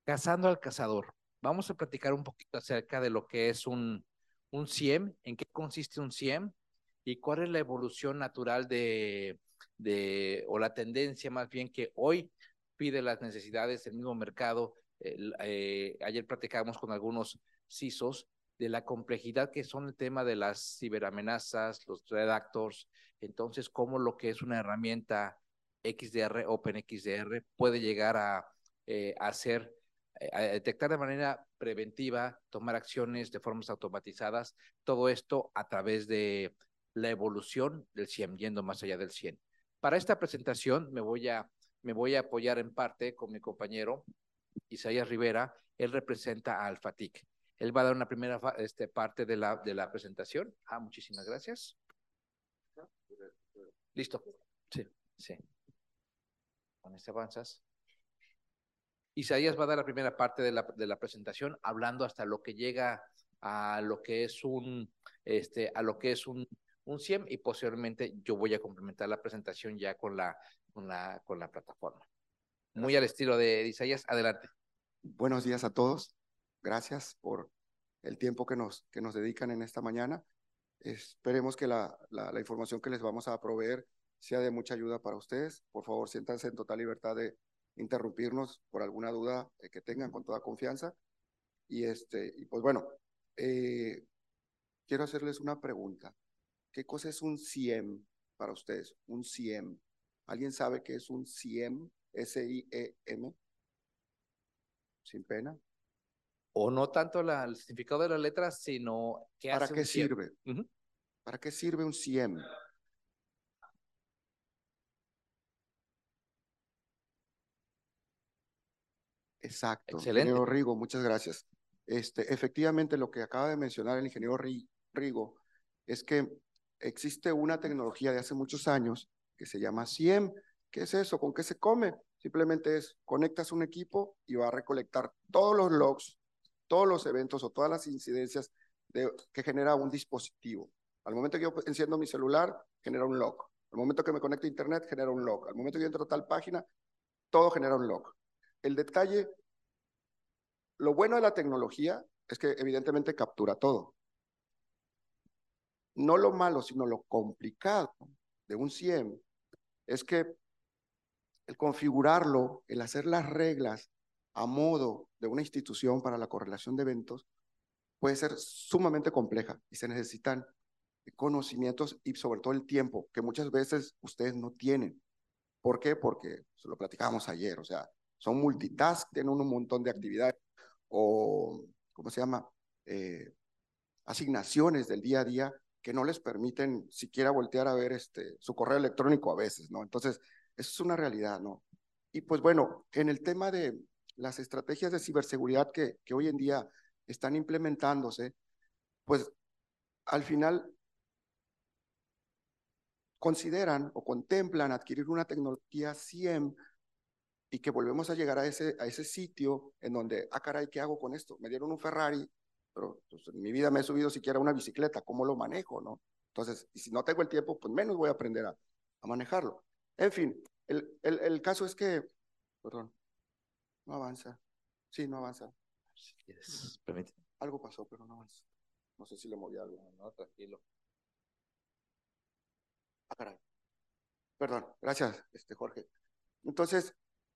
Cazando al cazador. Vamos a platicar un poquito acerca de lo que es un CIEM, en qué consiste un CIEM y cuál es la evolución natural o la tendencia más bien que hoy pide las necesidades del mismo mercado. Ayer platicábamos con algunos CISOs de la complejidad que son el tema de las ciberamenazas, los threat actors, entonces cómo lo que es una herramienta XDR, OpenXDR, puede llegar a ser a detectar de manera preventiva, tomar acciones de formas automatizadas, todo esto a través de la evolución del CIEM, yendo más allá del 100. Para esta presentación me voy a apoyar en parte con mi compañero Isaías Rivera. Él representa a Alfatic. Él va a dar una primera parte de la presentación. Muchísimas gracias. Listo. Sí, sí. Con este avanzas. Isaías va a dar la primera parte de la presentación, hablando hasta lo que llega a lo que es a lo que es un CIEM, y posteriormente yo voy a complementar la presentación ya con la plataforma. Muy al estilo de Isaías, adelante. Buenos días a todos. Gracias por el tiempo que nos dedican en esta mañana. Esperemos que la información que les vamos a proveer sea de mucha ayuda para ustedes. Por favor, siéntanse en total libertad de interrumpirnos por alguna duda que tengan con toda confianza. Y pues bueno, eh, quiero hacerles una pregunta. ¿Qué cosa es un CIEM para ustedes? Un CIEM. ¿Alguien sabe qué es un CIEM? S-I-E-M. Sin pena. O no tanto el significado de las letras, sino qué ¿Para hace un qué CIEM. sirve? ¿Para qué sirve un CIEM? Exacto, Excelente. ingeniero Rigo, muchas gracias. Efectivamente, lo que acaba de mencionar el ingeniero Rigo es que existe una tecnología de hace muchos años que se llama CIEM. ¿Qué es eso? ¿Con qué se come? Simplemente conectas un equipo y va a recolectar todos los logs, todos los eventos o todas las incidencias que genera un dispositivo. Al momento que yo enciendo mi celular, genera un log. Al momento que me conecto a internet, genera un log. Al momento que yo entro a tal página, todo genera un log. El detalle, lo bueno de la tecnología es que evidentemente captura todo. No lo malo, sino lo complicado de un CIEM es que el configurarlo, el hacer las reglas a modo de una institución para la correlación de eventos puede ser sumamente compleja y se necesitan conocimientos y sobre todo el tiempo que muchas veces ustedes no tienen. ¿Por qué? Porque se lo platicábamos ayer, o sea, son multitask, tienen un montón de actividades o, ¿cómo se llama? Asignaciones del día a día que no les permiten siquiera voltear a ver su correo electrónico a veces, ¿no? Entonces, eso es una realidad, ¿no? Y pues bueno, en el tema de las estrategias de ciberseguridad que hoy en día están implementándose, pues al final consideran o contemplan adquirir una tecnología CIEM y que volvemos a llegar a ese sitio en donde, caray, ¿qué hago con esto? Me dieron un Ferrari, pero pues, en mi vida me he subido siquiera una bicicleta, ¿cómo lo manejo, no? Entonces, y si no tengo el tiempo, pues menos voy a aprender a manejarlo. En fin, el caso es que, perdón, no avanza. Sí, no avanza. Yes. Permíteme. Algo pasó, pero no avanza. No sé si le moví algo. No, tranquilo. Caray. Perdón, gracias, Jorge. Entonces,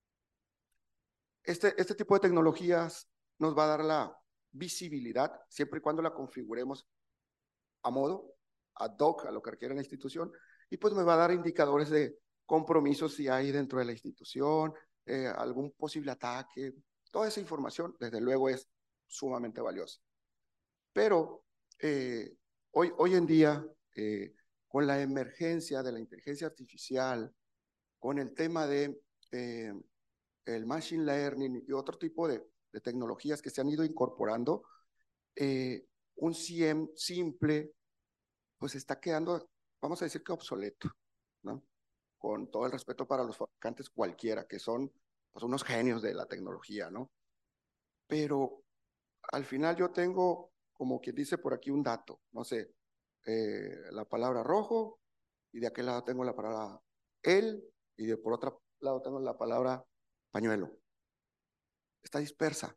este tipo de tecnologías nos va a dar la visibilidad, siempre y cuando la configuremos a modo, ad hoc, a lo que requiere la institución, y pues me va a dar indicadores de compromisos si hay dentro de la institución, algún posible ataque. Toda esa información, desde luego, es sumamente valiosa. Pero hoy en día, con la emergencia de la inteligencia artificial, con el tema de el machine learning y otro tipo de tecnologías que se han ido incorporando, un CIEM simple, pues está quedando, vamos a decir que obsoleto, ¿no? Con todo el respeto para los fabricantes cualquiera, que son pues, unos genios de la tecnología, ¿no? Pero al final yo tengo, como quien dice por aquí, un dato, no sé, la palabra rojo, y de aquel lado tengo la palabra él, y por otro lado tengo la palabra pañuelo. está dispersa,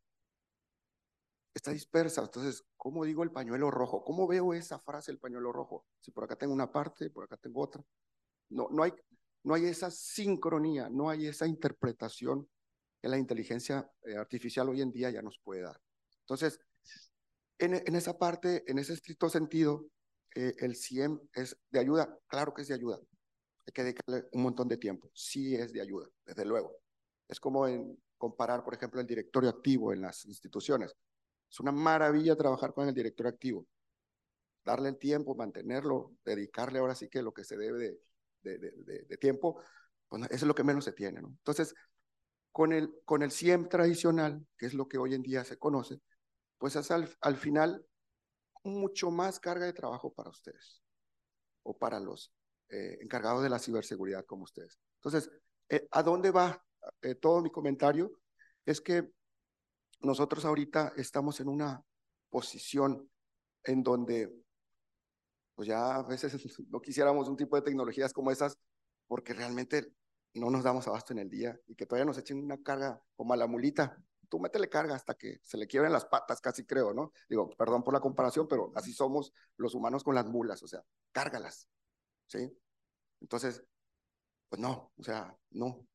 está dispersa. Entonces, ¿cómo digo el pañuelo rojo? ¿Cómo veo esa frase, el pañuelo rojo? Si por acá tengo una parte, por acá tengo otra. No hay esa sincronía, no hay esa interpretación que la inteligencia artificial hoy en día ya nos puede dar. Entonces, en esa parte, en ese estricto sentido, el CIEM es de ayuda, claro que es de ayuda, hay que dedicarle un montón de tiempo, sí es de ayuda, desde luego. Es como en comparar, por ejemplo, el directorio activo en las instituciones. Es una maravilla trabajar con el directorio activo, darle el tiempo, mantenerlo, dedicarle ahora sí que lo que se debe de tiempo, pues eso es lo que menos se tiene, ¿no? Entonces, con el CIEM tradicional, que es lo que hoy en día se conoce, pues es al final mucho más carga de trabajo para ustedes o para los encargados de la ciberseguridad como ustedes. Entonces, ¿a dónde va todo mi comentario? Es que nosotros ahorita estamos en una posición en donde pues ya a veces no quisiéramos un tipo de tecnologías como esas porque realmente no nos damos abasto en el día y que todavía nos echen una carga como a la mulita. Tú métele carga hasta que se le quiebren las patas, casi creo, ¿no? Digo, perdón por la comparación, pero así somos los humanos con las mulas, o sea, cárgalas, ¿sí? Entonces, pues no, o sea, no,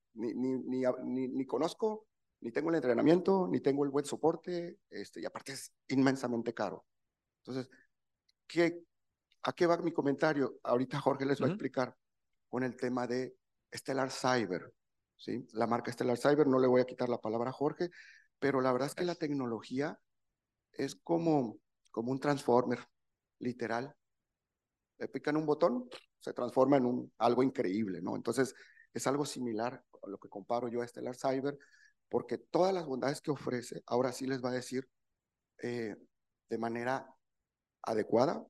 ni conozco, ni tengo el entrenamiento, ni tengo el buen soporte, y aparte es inmensamente caro. Entonces, ¿qué, ¿a qué va mi comentario? Ahorita Jorge les va a explicar con el tema de Stellar Cyber, ¿sí? La marca Stellar Cyber, no le voy a quitar la palabra a Jorge, pero la verdad es que la tecnología es como un transformer, literal. Le pican un botón, se transforma en algo increíble, ¿no? Entonces, es algo similar a lo que comparo yo a Stellar Cyber, porque todas las bondades que ofrece, ahora sí les va a decir eh, de manera adecuada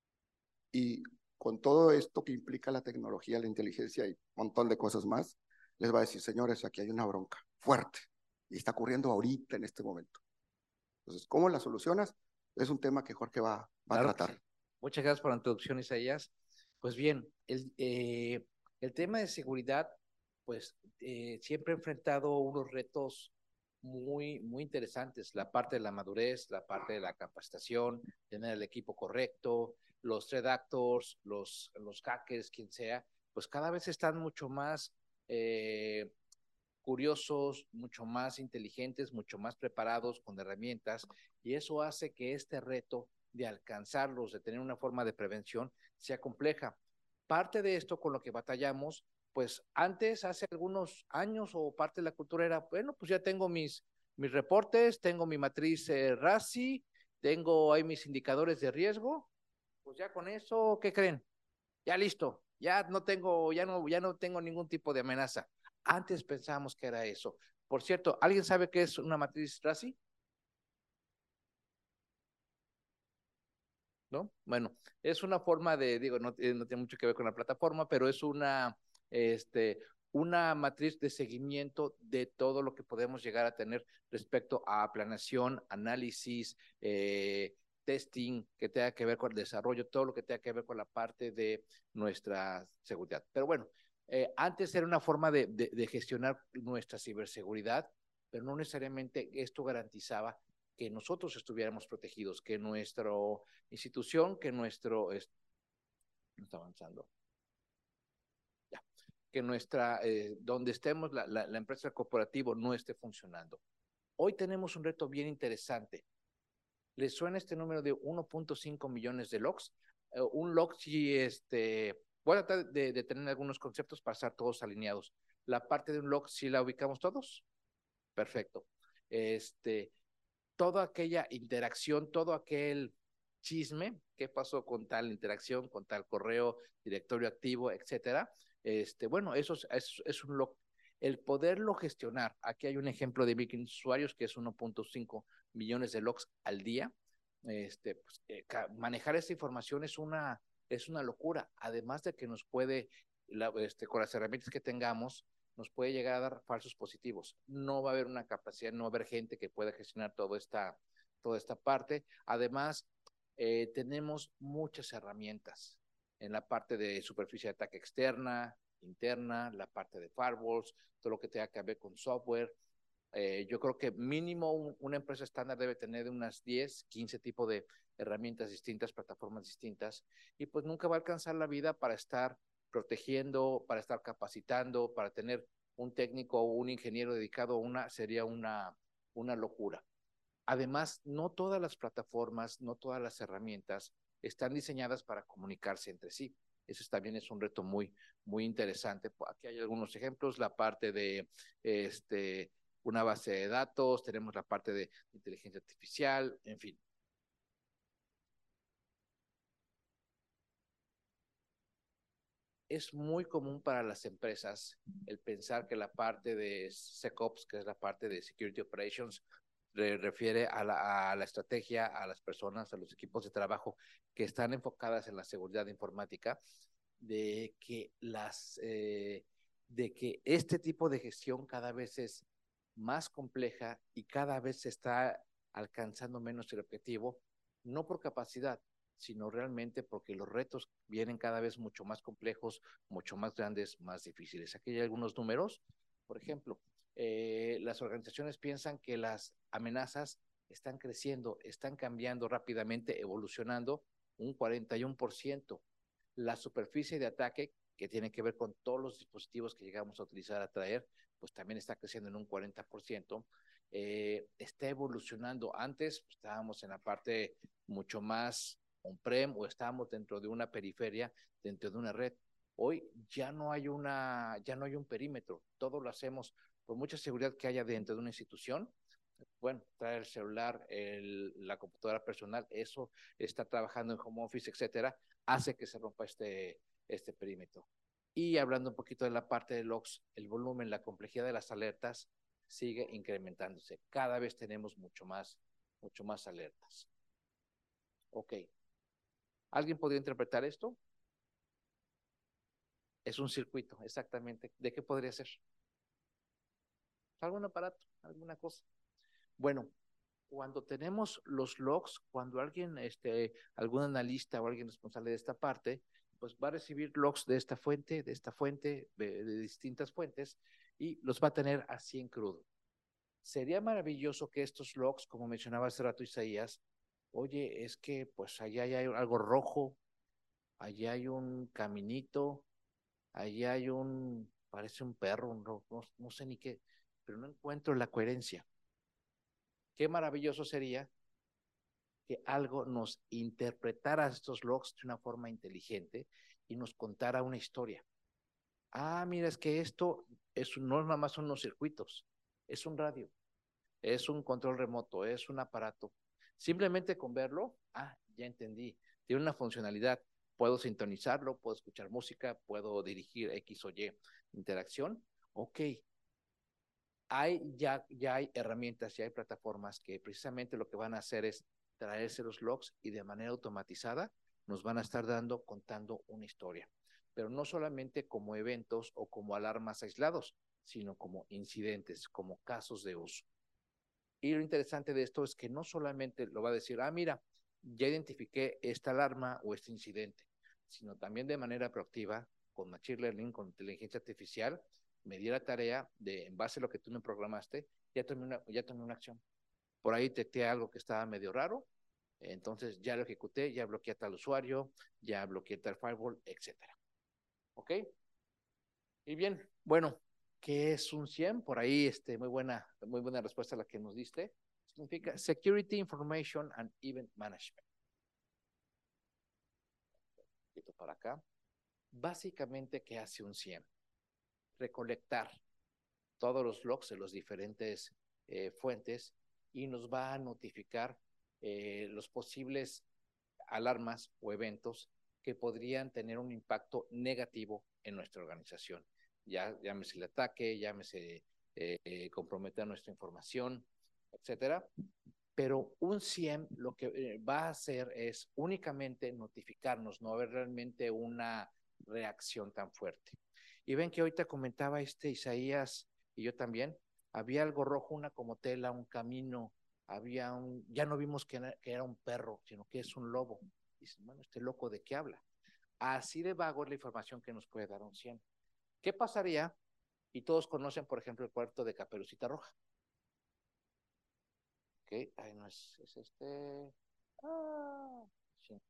y con todo esto que implica la tecnología, la inteligencia y un montón de cosas más, les va a decir, señores, aquí hay una bronca fuerte y está ocurriendo ahorita en este momento. Entonces, ¿cómo la solucionas? Es un tema que Jorge va a Claro que tratar. sí. Muchas gracias por la introducción, Isaías. Pues bien, el tema de seguridad, pues siempre he enfrentado unos retos muy interesantes. La parte de la madurez, la parte de la capacitación, tener el equipo correcto, los threat actors, los hackers, quien sea, pues cada vez están mucho más curiosos, mucho más inteligentes, mucho más preparados con herramientas, y eso hace que este reto de alcanzarlos, de tener una forma de prevención, sea compleja. Parte de esto con lo que batallamos, pues antes, hace algunos años, o parte de la cultura era, bueno, pues ya tengo mis reportes, tengo mi matriz RASI, tengo ahí mis indicadores de riesgo, pues ya con eso, ¿qué creen? Ya listo, ya no tengo ningún tipo de amenaza. Antes pensábamos que era eso. Por cierto, ¿alguien sabe qué es una matriz RASI? ¿No? Bueno, es una forma digo, no tiene mucho que ver con la plataforma, pero es este, una matriz de seguimiento de todo lo que podemos llegar a tener respecto a planeación, análisis, testing, que tenga que ver con el desarrollo, todo lo que tenga que ver con la parte de nuestra seguridad. Pero bueno, antes era una forma de gestionar nuestra ciberseguridad, pero no necesariamente esto garantizaba que nosotros estuviéramos protegidos, que nuestra institución, que no está avanzando, ya, que donde estemos, la empresa corporativa no esté funcionando. Hoy tenemos un reto bien interesante. ¿Les suena este número de 1.5 millones de logs? Un log, si voy a tratar de tener algunos conceptos para estar todos alineados. La parte de un log, ¿sí la ubicamos todos? Perfecto. Toda aquella interacción, todo aquel chisme, qué pasó con tal interacción, con tal correo, directorio activo, etcétera. Bueno, es un log. El poderlo gestionar, aquí hay un ejemplo de 1.500 usuarios que es 1.5 millones de logs al día. Pues, manejar esa información es una locura, además de que nos puede, con las herramientas que tengamos, nos puede llegar a dar falsos positivos. No va a haber una capacidad, no va a haber gente que pueda gestionar toda esta parte. Además, tenemos muchas herramientas en la parte de superficie de ataque externa, interna, la parte de firewalls, todo lo que tenga que ver con software. Yo creo que mínimo una empresa estándar debe tener unas 10, 15 tipos de herramientas distintas, plataformas distintas, y pues nunca va a alcanzar la vida para estar protegiendo, para estar capacitando, para tener un técnico o un ingeniero dedicado a sería una locura. Además, no todas las plataformas, no todas las herramientas están diseñadas para comunicarse entre sí. Eso también es un reto muy interesante. Aquí hay algunos ejemplos, la parte de este, una base de datos, tenemos la parte de inteligencia artificial, en fin. Es muy común para las empresas el pensar que la parte de SecOps, que es la parte de Security Operations, refiere a la estrategia, a las personas, a los equipos de trabajo que están enfocadas en la seguridad informática, de que de que este tipo de gestión cada vez es más compleja y cada vez se está alcanzando menos el objetivo, no por capacidad, sino realmente porque los retos vienen cada vez mucho más complejos, mucho más grandes, más difíciles. Aquí hay algunos números. Por ejemplo, las organizaciones piensan que las amenazas están creciendo, están cambiando rápidamente, evolucionando un 41%. La superficie de ataque, que tiene que ver con todos los dispositivos que llegamos a utilizar, a traer, pues también está creciendo en un 40%. Está evolucionando. Antes pues, estábamos en la parte mucho más on-prem o estábamos dentro de una periferia, dentro de una red. Hoy ya no hay un perímetro, todo lo hacemos por mucha seguridad que haya dentro de una institución. Bueno, traer el celular, la computadora personal, eso está trabajando en home office, etcétera, hace que se rompa este perímetro. Y hablando un poquito de la parte de logs, el volumen, la complejidad de las alertas sigue incrementándose. Cada vez tenemos mucho más alertas. Ok. ¿Alguien podría interpretar esto? Es un circuito, exactamente. ¿De qué podría ser? ¿Algún aparato? ¿Alguna cosa? Bueno, cuando tenemos los logs, cuando alguien, algún analista o alguien responsable de esta parte, pues va a recibir logs de esta fuente, de distintas fuentes, y los va a tener así en crudo. Sería maravilloso que estos logs, como mencionaba hace rato Isaías, oye, es que pues allá hay algo rojo, allá hay un caminito, allá hay parece un perro, no sé ni qué, pero no encuentro la coherencia. Qué maravilloso sería que algo nos interpretara estos logs de una forma inteligente y nos contara una historia. Ah, mira, es que no es nada más unos circuitos, es un radio, es un control remoto, es un aparato. Simplemente con verlo, ya entendí, tiene una funcionalidad. Puedo sintonizarlo, puedo escuchar música, puedo dirigir X o Y interacción. Ok, ya hay herramientas, ya hay plataformas que precisamente lo que van a hacer es traerse los logs y de manera automatizada nos van a estar contando una historia. Pero no solamente como eventos o como alarmas aislados, sino como incidentes, como casos de uso. Y lo interesante de esto es que no solamente lo va a decir, mira, ya identifiqué esta alarma o este incidente, sino también de manera proactiva, con Machine Learning, con inteligencia artificial, me di la tarea de, en base a lo que tú me programaste, ya tomé una acción. Por ahí detecté algo que estaba medio raro, entonces ya lo ejecuté, ya bloqueé a tal usuario, ya bloqueé tal firewall, etcétera. ¿Ok? Y bien, bueno, ¿qué es un SIEM? Por ahí, muy buena respuesta a la que nos diste. Significa Security Information and Event Management. Un poquito para acá. Básicamente, ¿qué hace un SIEM? Recolectar todos los logs de los diferentes fuentes y nos va a notificar los posibles alarmas o eventos que podrían tener un impacto negativo en nuestra organización. Llámese el ataque, llámese comprometer nuestra información, etcétera. Pero un SIEM lo que va a hacer es únicamente notificarnos, no haber realmente una reacción tan fuerte. Y ven que ahorita comentaba Isaías y yo también, había algo rojo, una como tela, un camino, ya no vimos que era un perro, sino que es un lobo. Dicen, bueno, este loco, ¿de qué habla? Así de vago es la información que nos puede dar un SIEM. ¿Qué pasaría? Y todos conocen, por ejemplo, el puerto de Caperucita Roja. Ok, ay, no es este. Ah, sí.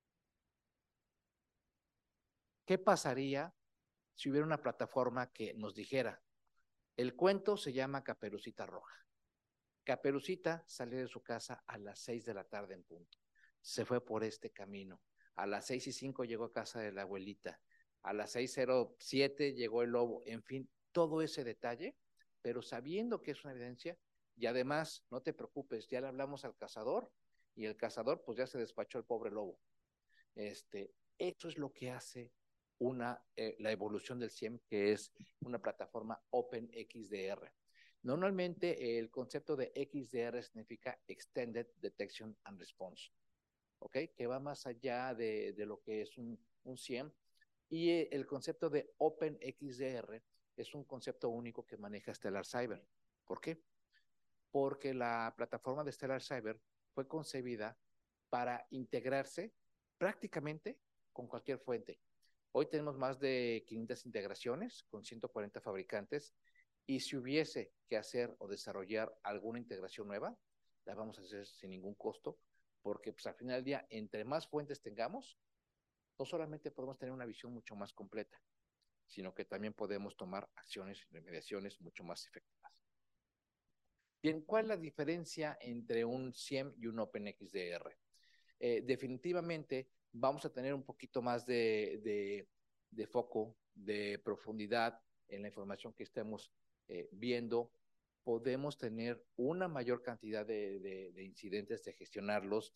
¿Qué pasaría si hubiera una plataforma que nos dijera, el cuento se llama Caperucita Roja? Caperucita salió de su casa a las 6 de la tarde en punto. Se fue por este camino. A las 6:05 llegó a casa de la abuelita. A las 6:07 llegó el lobo. En fin, todo ese detalle, pero sabiendo que es una evidencia. Y además, no te preocupes, ya le hablamos al cazador y el cazador pues ya se despachó el pobre lobo. Esto es lo que hace la evolución del CIEM, que es una plataforma OpenXDR. Normalmente el concepto de XDR significa Extended Detection and Response, ¿ok? Que va más allá de lo que es un CIEM. Y el concepto de OpenXDR es un concepto único que maneja Stellar Cyber. ¿Por qué? Porque la plataforma de Stellar Cyber fue concebida para integrarse prácticamente con cualquier fuente. Hoy tenemos más de 500 integraciones con 140 fabricantes y si hubiese que hacer o desarrollar alguna integración nueva, la vamos a hacer sin ningún costo, porque pues, al final del día, entre más fuentes tengamos, no solamente podemos tener una visión mucho más completa, sino que también podemos tomar acciones y remediaciones mucho más efectivas. Bien, ¿cuál es la diferencia entre un CIEM y un OpenXDR? Definitivamente vamos a tener un poquito más de foco, de profundidad en la información que estemos viendo. Podemos tener una mayor cantidad de incidentes, de gestionarlos,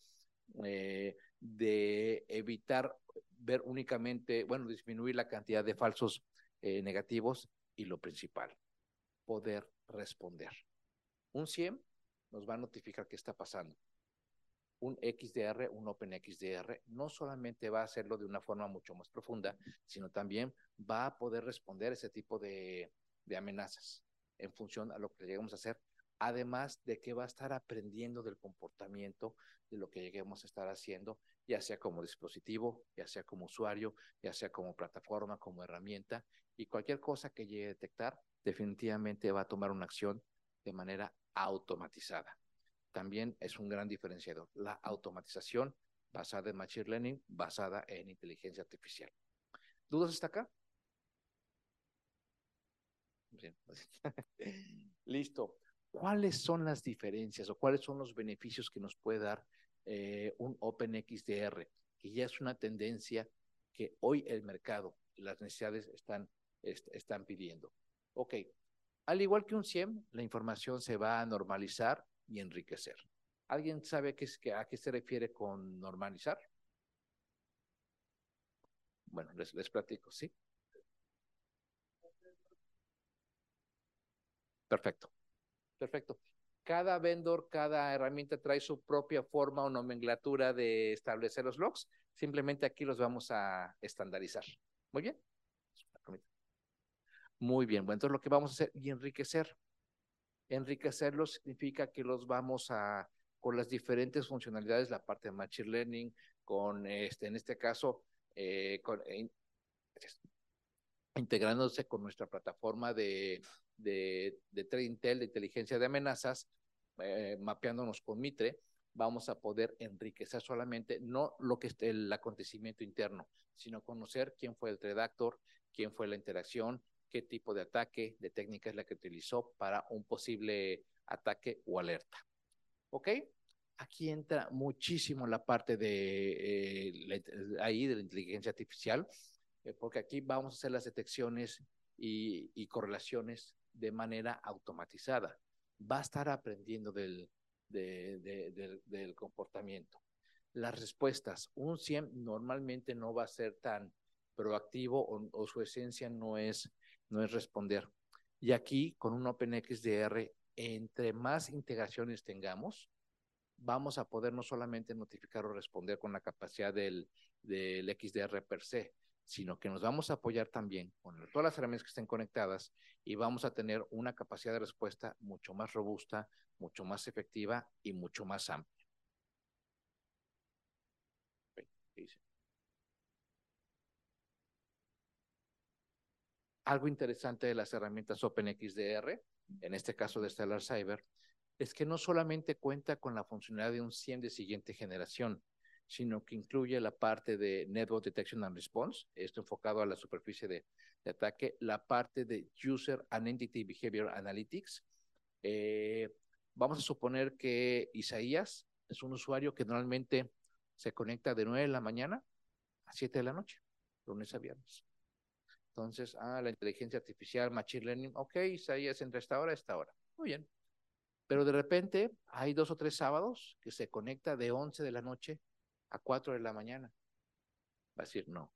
de evitar ver únicamente, bueno, disminuir la cantidad de falsos negativos y lo principal, poder responder. Un CIEM nos va a notificar qué está pasando. Un XDR, un OpenXDR, no solamente va a hacerlo de una forma mucho más profunda, sino también va a poder responder ese tipo de amenazas en función a lo que lleguemos a hacer, además de que va a estar aprendiendo del comportamiento de lo que lleguemos a estar haciendo, ya sea como dispositivo, ya sea como usuario, ya sea como plataforma, como herramienta, y cualquier cosa que llegue a detectar, definitivamente va a tomar una acción de manera automatizada. También es un gran diferenciador, la automatización basada en Machine Learning, basada en inteligencia artificial. ¿Dudas hasta acá? Bien. Listo. ¿Cuáles son las diferencias o cuáles son los beneficios que nos puede dar un OpenXDR? Que ya es una tendencia que hoy el mercado, las necesidades están pidiendo. Ok, al igual que un CIEM, la información se va a normalizar y enriquecer. ¿Alguien sabe a qué se refiere con normalizar? Bueno, les platico, ¿sí? Perfecto, perfecto. Cada vendor, cada herramienta trae su propia forma o nomenclatura de establecer los logs. Simplemente aquí los vamos a estandarizar. Muy bien. Muy bien. Bueno, entonces lo que vamos a hacer y enriquecer. Enriquecerlos significa que los vamos a, con las diferentes funcionalidades, la parte de Machine Learning, con en este caso, con, integrándose con nuestra plataforma de TradeIntel, de inteligencia de amenazas, mapeándonos con Mitre, vamos a poder enriquecer solamente no lo que es el acontecimiento interno, sino conocer quién fue el threat actor, quién fue la interacción, qué tipo de ataque, de técnica es la que utilizó para un posible ataque o alerta. ¿Ok? Aquí entra muchísimo la parte ahí de la inteligencia artificial, porque aquí vamos a hacer las detecciones y correlaciones de manera automatizada. Va a estar aprendiendo del comportamiento. Las respuestas, un CIEM normalmente no va a ser tan proactivo o su esencia no es responder. Y aquí con un OpenXDR, entre más integraciones tengamos, vamos a poder no solamente notificar o responder con la capacidad del XDR per se, sino que nos vamos a apoyar también con todas las herramientas que estén conectadas y vamos a tener una capacidad de respuesta mucho más robusta, mucho más efectiva y mucho más amplia. Algo interesante de las herramientas OpenXDR, en este caso de Stellar Cyber, es que no solamente cuenta con la funcionalidad de un SIEM de siguiente generación, sino que incluye la parte de Network Detection and Response, esto enfocado a la superficie de ataque, la parte de User and Entity Behavior Analytics. Vamos a suponer que Isaías es un usuario que normalmente se conecta de 9 de la mañana a 7 de la noche, lunes a viernes. Entonces, la inteligencia artificial, Machine Learning, ok, Isaías entre esta hora a esta hora. Muy bien. Pero de repente hay 2 o 3 sábados que se conecta de 11 de la noche a 4 de la mañana. Va a decir, no,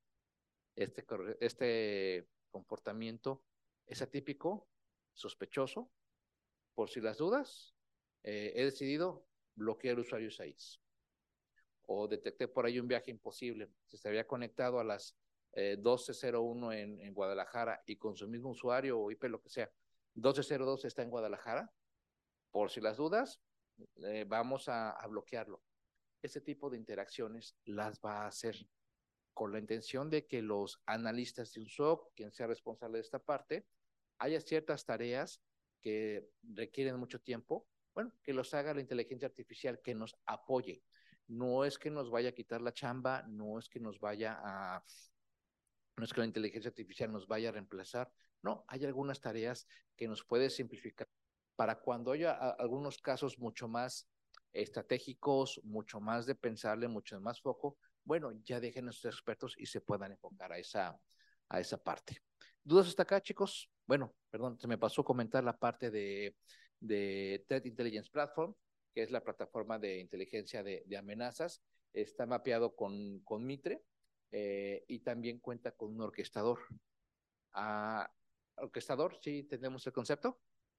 este comportamiento es atípico, sospechoso, por si las dudas, he decidido bloquear el usuario Isaías. O detecté por ahí un viaje imposible, se había conectado a las 12:01 en Guadalajara y con su mismo usuario o IP, lo que sea, 12:02 está en Guadalajara, por si las dudas, vamos a bloquearlo. Este tipo de interacciones las va a hacer con la intención de que los analistas de un SOC, quien sea responsable de esta parte, haya ciertas tareas que requieren mucho tiempo, bueno, que los haga la inteligencia artificial, que nos apoye. No es que nos vaya a quitar la chamba, no es que nos vaya a, no es que la inteligencia artificial nos vaya a reemplazar, no, hay algunas tareas que nos puede simplificar para cuando haya algunos casos mucho más estratégicos, mucho más de pensarle, mucho más foco, bueno, ya dejen a sus expertos y se puedan enfocar a esa parte. ¿Dudas hasta acá, chicos? Bueno, perdón, se me pasó comentar la parte de Threat Intelligence Platform, que es la plataforma de inteligencia de amenazas. Está mapeado con Mitre y también cuenta con un orquestador. Orquestador, sí, tenemos el concepto.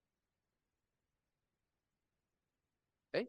¿Eh?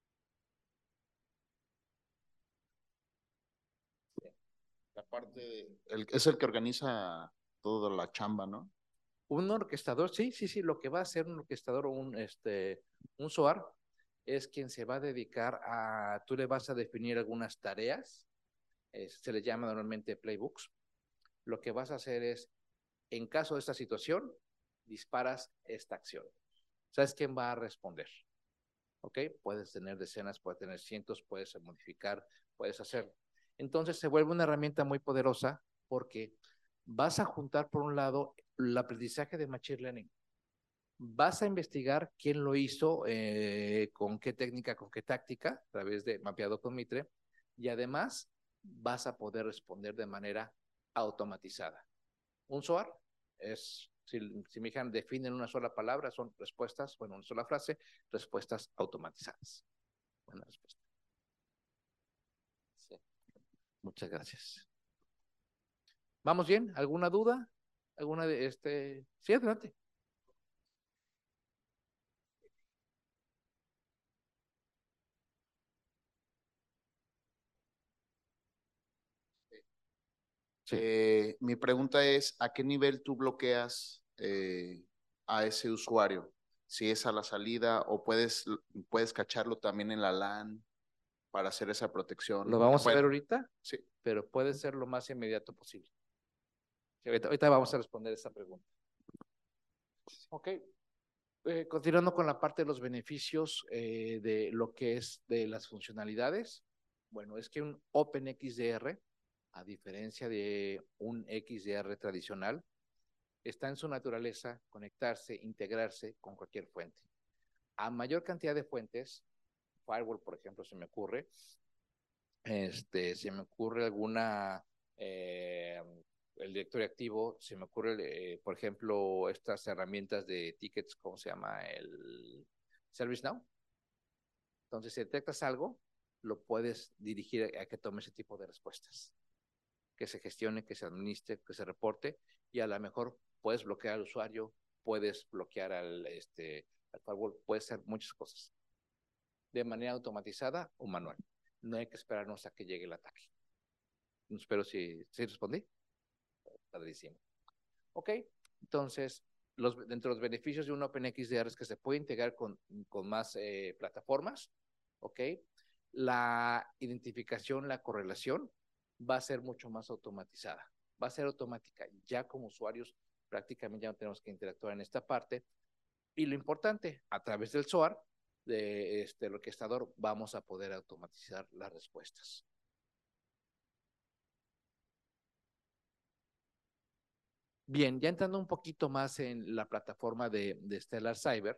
La parte, es el que organiza toda la chamba, ¿no? Un orquestador, sí, sí, sí, lo que va a hacer un orquestador o un SOAR es quien se va a dedicar tú le vas a definir algunas tareas, se le llama normalmente playbooks. Lo que vas a hacer es, en caso de esta situación, disparas esta acción. ¿Sabes quién va a responder? ¿Ok? Puedes tener decenas, puedes tener cientos, puedes modificar, puedes hacer. Entonces se vuelve una herramienta muy poderosa porque vas a juntar, por un lado, el aprendizaje de Machine Learning. Vas a investigar quién lo hizo, con qué técnica, con qué táctica, a través de mapeado con Mitre, y además vas a poder responder de manera automatizada. Un SOAR si me dijeran, definen una sola palabra, son respuestas, bueno, una sola frase, respuestas automatizadas. Buena respuesta. Sí. Muchas gracias. ¿Vamos bien? ¿Alguna duda? ¿Alguna de Sí, adelante. Sí. Mi pregunta es, ¿a qué nivel tú bloqueas a ese usuario? Si es a la salida o puedes cacharlo también en la LAN para hacer esa protección. Lo vamos a ver ahorita, sí, pero puede ser lo más inmediato posible. Sí, ahorita vamos a responder esa pregunta. Ok. Continuando con la parte de los beneficios de lo que es de las funcionalidades, bueno, es que un OpenXDR, a diferencia de un XDR tradicional, está en su naturaleza conectarse, integrarse con cualquier fuente. A mayor cantidad de fuentes, firewall, por ejemplo, se me ocurre alguna, el directorio activo, se me ocurre, por ejemplo, estas herramientas de tickets, ¿cómo se llama? El ServiceNow. Entonces, si detectas algo, lo puedes dirigir a que tome ese tipo de respuestas, que se gestione, que se administre, que se reporte, y a lo mejor puedes bloquear al usuario, puedes bloquear al firewall, puedes hacer muchas cosas, de manera automatizada o manual. No hay que esperarnos a que llegue el ataque. No espero si respondí. Padrísimo. Ok, entonces, dentro de los beneficios de un OpenXDR es que se puede integrar con más plataformas, ok. La identificación, la correlación va a ser mucho más automatizada, va a ser automática. Ya como usuarios prácticamente ya no tenemos que interactuar en esta parte. Y lo importante, a través del SOAR, del orquestador, vamos a poder automatizar las respuestas. Bien, ya entrando un poquito más en la plataforma de Stellar Cyber,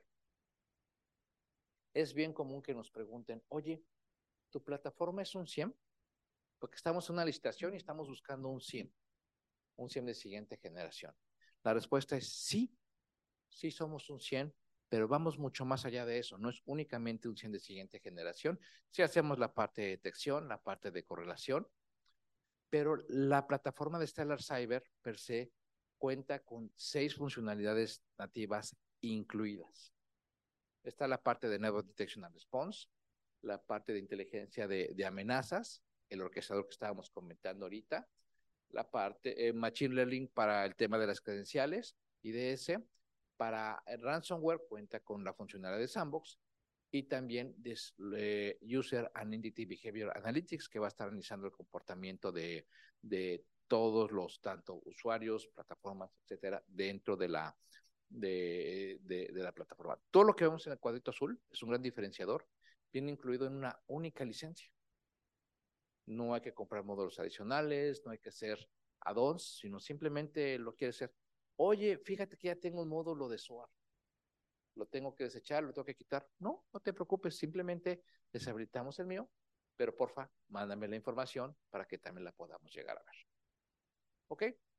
es bien común que nos pregunten, oye, ¿tu plataforma es un SIEM? Porque estamos en una licitación y estamos buscando un SIEM de siguiente generación. La respuesta es sí, sí somos un SIEM, pero vamos mucho más allá de eso. No es únicamente un SIEM de siguiente generación. Sí hacemos la parte de detección, la parte de correlación, pero la plataforma de Stellar Cyber per se cuenta con 6 funcionalidades nativas incluidas. Está la parte de Network Detection and Response, la parte de inteligencia de amenazas, el orquestador que estábamos comentando ahorita, la parte Machine Learning para el tema de las credenciales, IDS, para el ransomware cuenta con la funcionalidad de Sandbox y también de User and Entity Behavior Analytics, que va a estar analizando el comportamiento de todos los, tanto usuarios, plataformas, etcétera, dentro de la plataforma. Todo lo que vemos en el cuadrito azul es un gran diferenciador, viene incluido en una única licencia. No hay que comprar módulos adicionales, no hay que hacer add-ons, sino simplemente lo quiere hacer. Oye, fíjate que ya tengo un módulo de SOAR, lo tengo que desechar, lo tengo que quitar. No, no te preocupes, simplemente deshabilitamos el mío, pero porfa, mándame la información para que también la podamos llegar a ver. ¿Ok?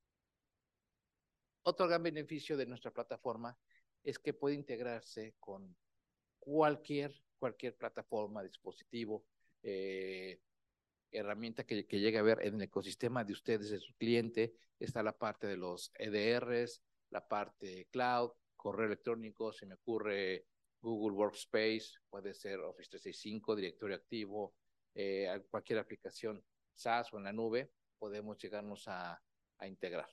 Otro gran beneficio de nuestra plataforma es que puede integrarse con cualquier plataforma, dispositivo, herramienta que llegue a ver en el ecosistema de ustedes, de su cliente. Está la parte de los EDRs, la parte cloud, correo electrónico, se me ocurre Google Workspace, puede ser Office 365, directorio activo, cualquier aplicación SaaS o en la nube, podemos llegarnos a integrar.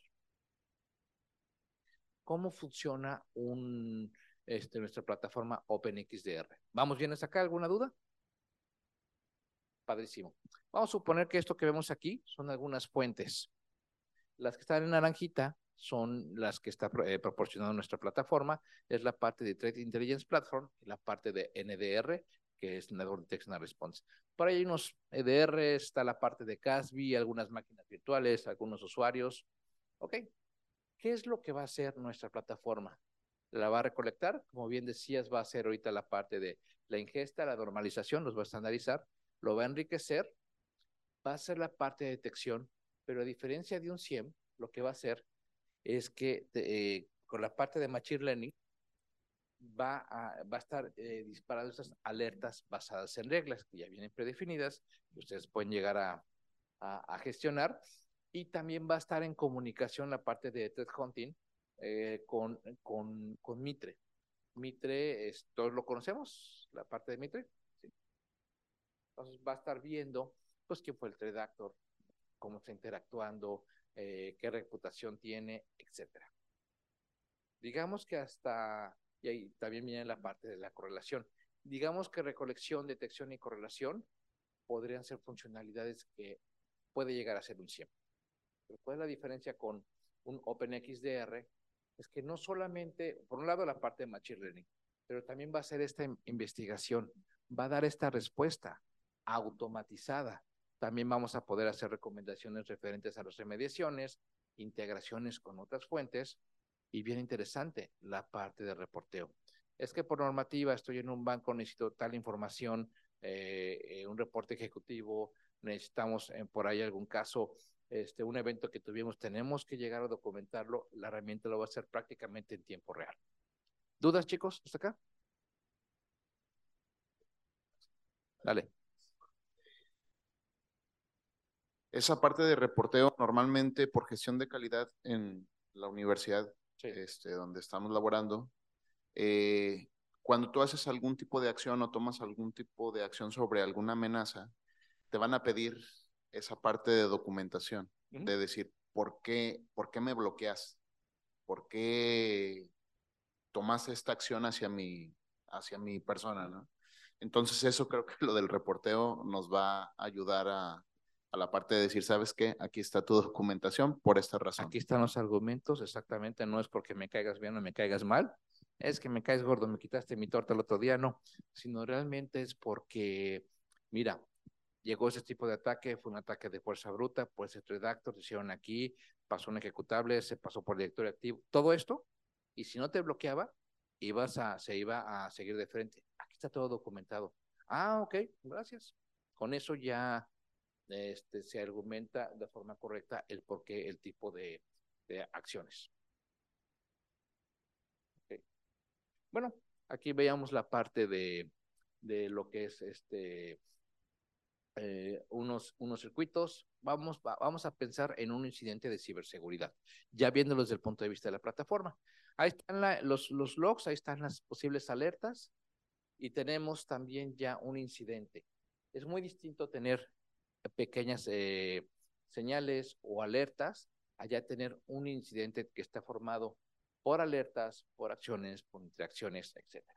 ¿Cómo funciona nuestra plataforma OpenXDR? ¿Vamos bien hasta acá? ¿Alguna duda? Padrísimo. Vamos a suponer que esto que vemos aquí son algunas fuentes. Las que están en naranjita son las que está proporcionando nuestra plataforma. Es la parte de Threat Intelligence Platform y la parte de NDR, que es Network Detection and Response. Por ahí hay unos EDR, está la parte de CASB, algunas máquinas virtuales, algunos usuarios. Ok. ¿Qué es lo que va a hacer nuestra plataforma? La va a recolectar, como bien decías, va a hacer ahorita la parte de la ingesta, la normalización, los va a estandarizar, lo va a enriquecer, va a hacer la parte de detección, pero a diferencia de un SIEM, lo que va a hacer es que con la parte de Machine Learning va a estar disparando esas alertas basadas en reglas que ya vienen predefinidas, que ustedes pueden llegar a gestionar, y también va a estar en comunicación la parte de Threat Hunting con Mitre. Mitre, todos lo conocemos, la parte de Mitre. ¿Sí? Entonces va a estar viendo, pues, quién fue el threat actor, cómo está interactuando, qué reputación tiene, etcétera. Digamos que y ahí también viene la parte de la correlación. Digamos que recolección, detección y correlación podrían ser funcionalidades que puede llegar a ser un SIEM. Pero ¿cuál es la diferencia con un OpenXDR? Es que no solamente, por un lado, la parte de Machine Learning, pero también va a hacer esta investigación, va a dar esta respuesta automatizada. También vamos a poder hacer recomendaciones referentes a las remediaciones, integraciones con otras fuentes, y bien interesante, la parte de reporteo. Es que por normativa estoy en un banco, necesito tal información, un reporte ejecutivo, necesitamos por ahí algún caso, un evento que tuvimos, tenemos que llegar a documentarlo, la herramienta lo va a hacer prácticamente en tiempo real. ¿Dudas, chicos? ¿Hasta acá? Dale. Esa parte de reporteo, normalmente por gestión de calidad en la universidad Sí. donde estamos laborando, cuando tú haces algún tipo de acción o tomas algún tipo de acción sobre alguna amenaza, te van a pedir esa parte de documentación, de decir, ¿por qué me bloqueas? ¿Por qué tomaste esta acción hacia mi persona, ¿no? Entonces eso creo que lo del reporteo nos va a ayudar a la parte de decir, ¿sabes qué? Aquí está tu documentación por esta razón. Aquí están los argumentos, exactamente, no es porque me caigas bien o me caigas mal, es que me caes gordo, me quitaste mi torta el otro día, no, sino realmente es porque, mira, llegó ese tipo de ataque, fue un ataque de fuerza bruta, pues estos redactors lo hicieron aquí, pasó un ejecutable, se pasó por directorio activo, todo esto, y si no te bloqueaba, se iba a seguir de frente. Aquí está todo documentado. Ah, ok, gracias. Con eso ya se argumenta de forma correcta el porqué, el tipo de acciones. Okay. Bueno, aquí veamos la parte de lo que es unos circuitos. Vamos a pensar en un incidente de ciberseguridad, ya viéndolo desde el punto de vista de la plataforma. Ahí están los logs, ahí están las posibles alertas y tenemos también ya un incidente. Es muy distinto tener pequeñas señales o alertas, allá tener un incidente que está formado por alertas, por acciones, por interacciones, etcétera.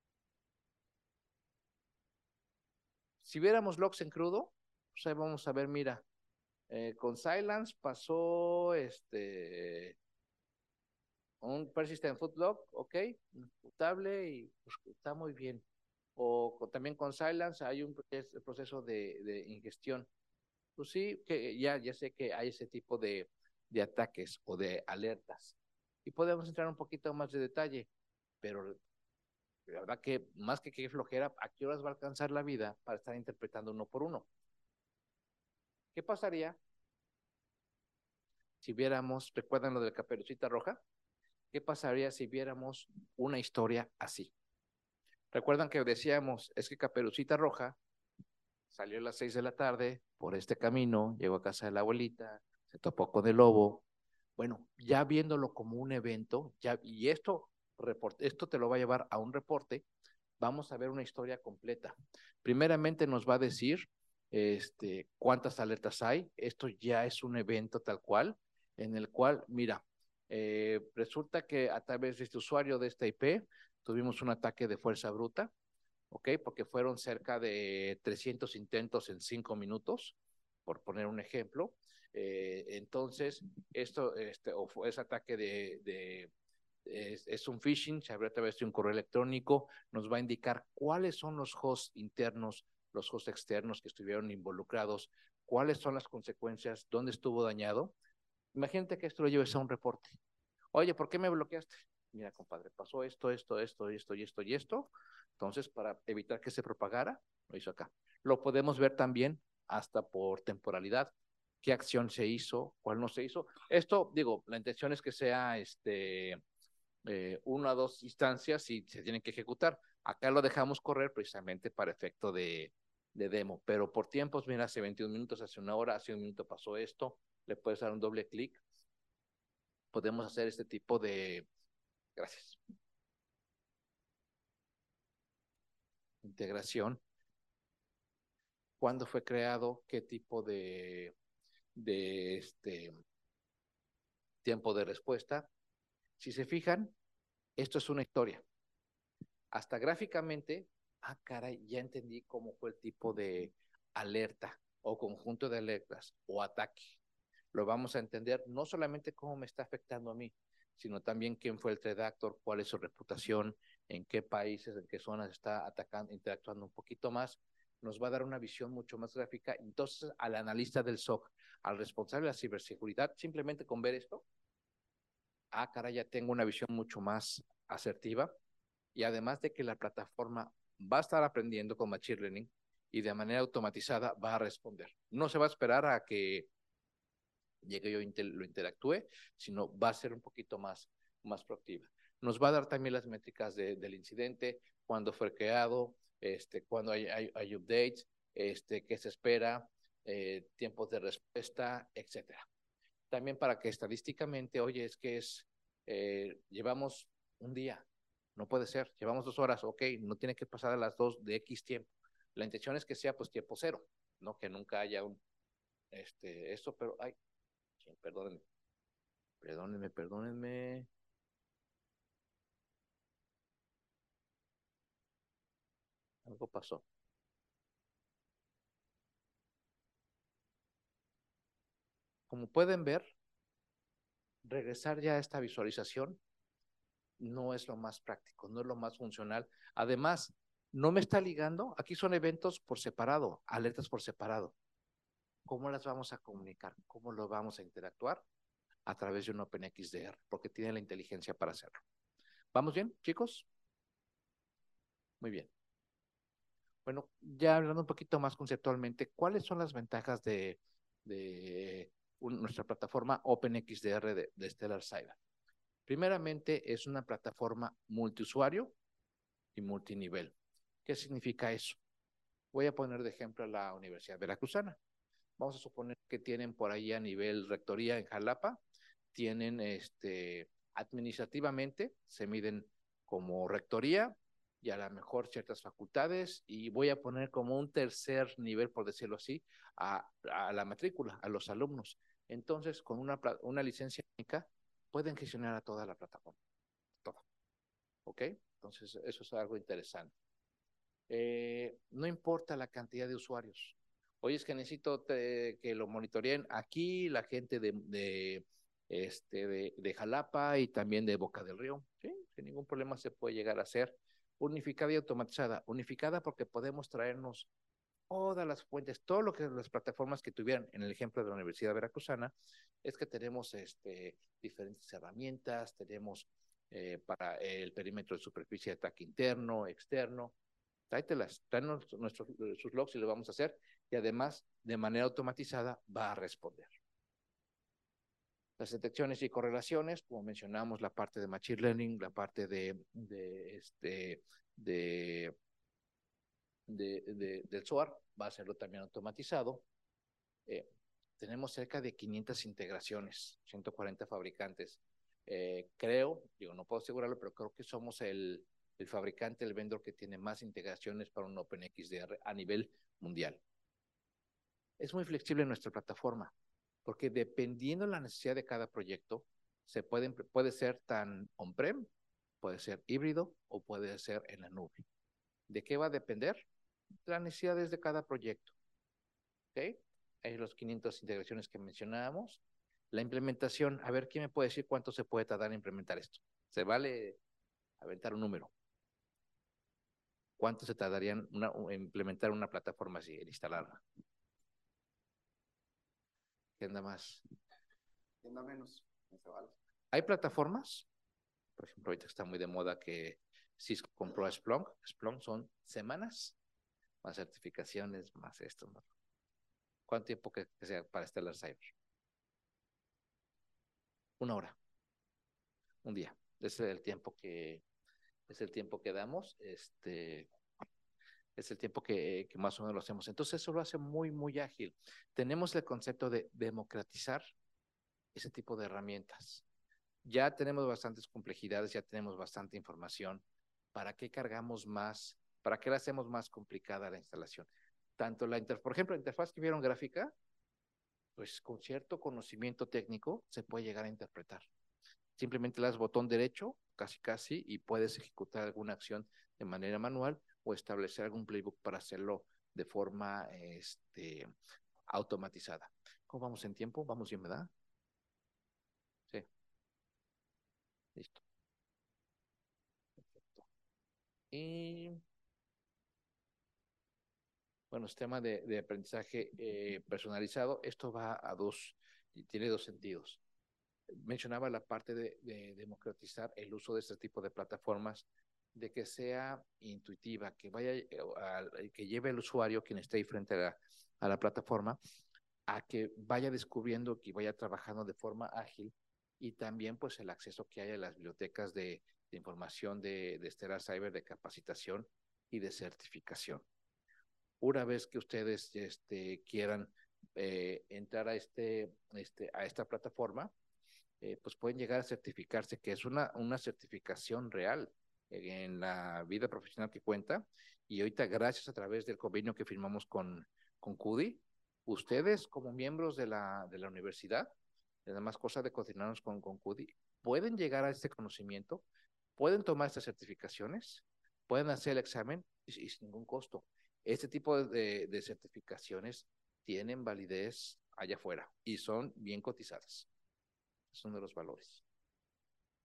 Si viéramos logs en crudo, pues ahí vamos a ver, mira, con Silence pasó un persistent footlog, ok, imputable y pues, está muy bien. También con Silence hay un proceso de ingestión. Pues sí, que ya sé que hay ese tipo de ataques o de alertas. Y podemos entrar un poquito más de detalle, pero la verdad que más que qué flojera, ¿a qué horas va a alcanzar la vida para estar interpretando uno por uno? ¿Qué pasaría si viéramos, recuerdan lo de la Caperucita Roja? ¿Qué pasaría si viéramos una historia así? Recuerdan que decíamos, es que Caperucita Roja salió a las 6 de la tarde por este camino, llegó a casa de la abuelita, se topó con el lobo. Bueno, ya viéndolo como un evento, y esto te lo va a llevar a un reporte, vamos a ver una historia completa. Primeramente nos va a decir cuántas alertas hay. Esto ya es un evento tal cual, en el cual, mira, resulta que a través de este usuario de esta IP tuvimos un ataque de fuerza bruta, ¿ok? Porque fueron cerca de 300 intentos en 5 minutos, por poner un ejemplo. Entonces, o fue ese ataque es un phishing, se abre a través de un correo electrónico, nos va a indicar cuáles son los hosts internos, los hosts externos que estuvieron involucrados, cuáles son las consecuencias, dónde estuvo dañado. Imagínate que esto lo lleves a un reporte. Oye, ¿por qué me bloqueaste? Mira, compadre, pasó esto. Entonces, para evitar que se propagara, lo hizo acá. Lo podemos ver también hasta por temporalidad. ¿Qué acción se hizo? ¿Cuál no se hizo? Esto, digo, la intención es que sea una o dos instancias y se tienen que ejecutar. Acá lo dejamos correr precisamente para efecto de demo, pero por tiempos, mira, hace 21 minutos, hace una hora, hace un minuto pasó esto, le puedes dar un doble clic, podemos hacer este tipo de, gracias, integración, cuándo fue creado, qué tipo de tiempo de respuesta. Si se fijan, esto es una historia. Hasta gráficamente, caray, ya entendí cómo fue el tipo de alerta o conjunto de alertas o ataque. Lo vamos a entender no solamente cómo me está afectando a mí, sino también quién fue el redactor, cuál es su reputación, en qué países, en qué zonas está atacando, interactuando un poquito más. Nos va a dar una visión mucho más gráfica. Entonces, al analista del SOC, al responsable de la ciberseguridad, simplemente con ver esto, caray, ya tengo una visión mucho más asertiva y además de que la plataforma va a estar aprendiendo con Machine Learning y de manera automatizada va a responder. No se va a esperar a que llegue yo lo interactúe, sino va a ser un poquito más proactiva. Nos va a dar también las métricas del incidente, cuándo fue creado, cuándo hay updates, qué se espera, tiempos de respuesta, etcétera. También para que estadísticamente, oye, llevamos un día, no puede ser, llevamos 2 horas, ok, no tiene que pasar a las 2 de X tiempo. La intención es que sea pues tiempo cero, ¿no? Que nunca haya esto, pero, perdónenme, perdónenme. Algo pasó. Como pueden ver, regresar ya a esta visualización, no es lo más práctico, no es lo más funcional. Además, no me está ligando, aquí son eventos por separado, alertas por separado. ¿Cómo las vamos a comunicar? ¿Cómo lo vamos a interactuar? A través de un OpenXDR, porque tiene la inteligencia para hacerlo. ¿Vamos bien, chicos? Muy bien. Bueno, ya hablando un poquito más conceptualmente, ¿cuáles son las ventajas de nuestra plataforma OpenXDR de Stellar Cyber? Primeramente, es una plataforma multiusuario y multinivel. ¿Qué significa eso? Voy a poner de ejemplo a la Universidad Veracruzana. Vamos a suponer que tienen por ahí a nivel rectoría en Jalapa, tienen administrativamente, se miden como rectoría y a lo mejor ciertas facultades, y voy a poner como un tercer nivel, por decirlo así, a la matrícula, a los alumnos. Entonces, con una licencia única, pueden gestionar a toda la plataforma, toda. ¿Ok? Entonces, eso es algo interesante. No importa la cantidad de usuarios. Oye, es que necesito que lo monitoreen aquí la gente de Jalapa y también de Boca del Río. Sí, sin ningún problema se puede llegar a hacer. Unificada y automatizada. Unificada porque podemos traernos todas las fuentes, todo lo que las plataformas que tuvieran, en el ejemplo de la Universidad Veracruzana, es que tenemos diferentes herramientas, tenemos para el perímetro de superficie de ataque interno, externo. Tráetelas, tráenos sus logs y lo vamos a hacer, y además de manera automatizada va a responder. Las detecciones y correlaciones, como mencionamos, la parte de Machine Learning, la parte del SOAR, va a serlo también automatizado. Tenemos cerca de 500 integraciones, 140 fabricantes. Creo, digo, no puedo asegurarlo, pero creo que somos el fabricante, el vendor que tiene más integraciones para un OpenXDR a nivel mundial. Es muy flexible nuestra plataforma, porque dependiendo de la necesidad de cada proyecto, puede ser tan on-prem, puede ser híbrido o puede ser en la nube. ¿De qué va a depender? Las necesidades de cada proyecto. ¿Ok? Hay los 500 integraciones que mencionábamos. La implementación, a ver, ¿quién me puede decir cuánto se puede tardar en implementar esto? Se vale aventar un número. ¿Cuánto se tardaría en implementar una plataforma así, en instalarla? ¿Qué anda más? ¿Qué anda menos? Vale. Hay plataformas, por ejemplo, ahorita está muy de moda que Cisco compró a Splunk. Splunk son semanas, más certificaciones, más esto, ¿no? ¿Cuánto tiempo que sea para Stellar Cyber? 1 hora, un día. Ese es el tiempo que damos, es el tiempo que más o menos lo hacemos. Entonces eso lo hace muy, muy ágil. Tenemos el concepto de democratizar ese tipo de herramientas. Ya tenemos bastantes complejidades, ya tenemos bastante información. ¿Para qué cargamos más? ¿Para qué la hacemos más complicada la instalación? Tanto por ejemplo, la interfaz que vieron gráfica, pues con cierto conocimiento técnico se puede llegar a interpretar. Simplemente le das botón derecho, casi casi, y puedes ejecutar alguna acción de manera manual o establecer algún playbook para hacerlo de forma automatizada. ¿Cómo vamos en tiempo? ¿Vamos bien, verdad? Sí, listo. Perfecto. Y bueno, sistema de aprendizaje personalizado, esto va tiene dos sentidos. Mencionaba la parte de democratizar el uso de este tipo de plataformas, de que sea intuitiva, que lleve al usuario, quien esté ahí frente a la plataforma, a que vaya descubriendo, que vaya trabajando de forma ágil, y también pues el acceso que haya a las bibliotecas de información de Stellar Cyber, de capacitación y de certificación. Una vez que ustedes quieran entrar a esta plataforma, pues pueden llegar a certificarse, que es una certificación real en la vida profesional que cuenta. Y ahorita, gracias a través del convenio que firmamos con CUDI, ustedes como miembros de la universidad, nada más cosa de coordinarnos con CUDI, pueden llegar a este conocimiento, pueden tomar estas certificaciones, pueden hacer el examen y sin ningún costo. Este tipo de certificaciones tienen validez allá afuera y son bien cotizadas. Es uno de los valores.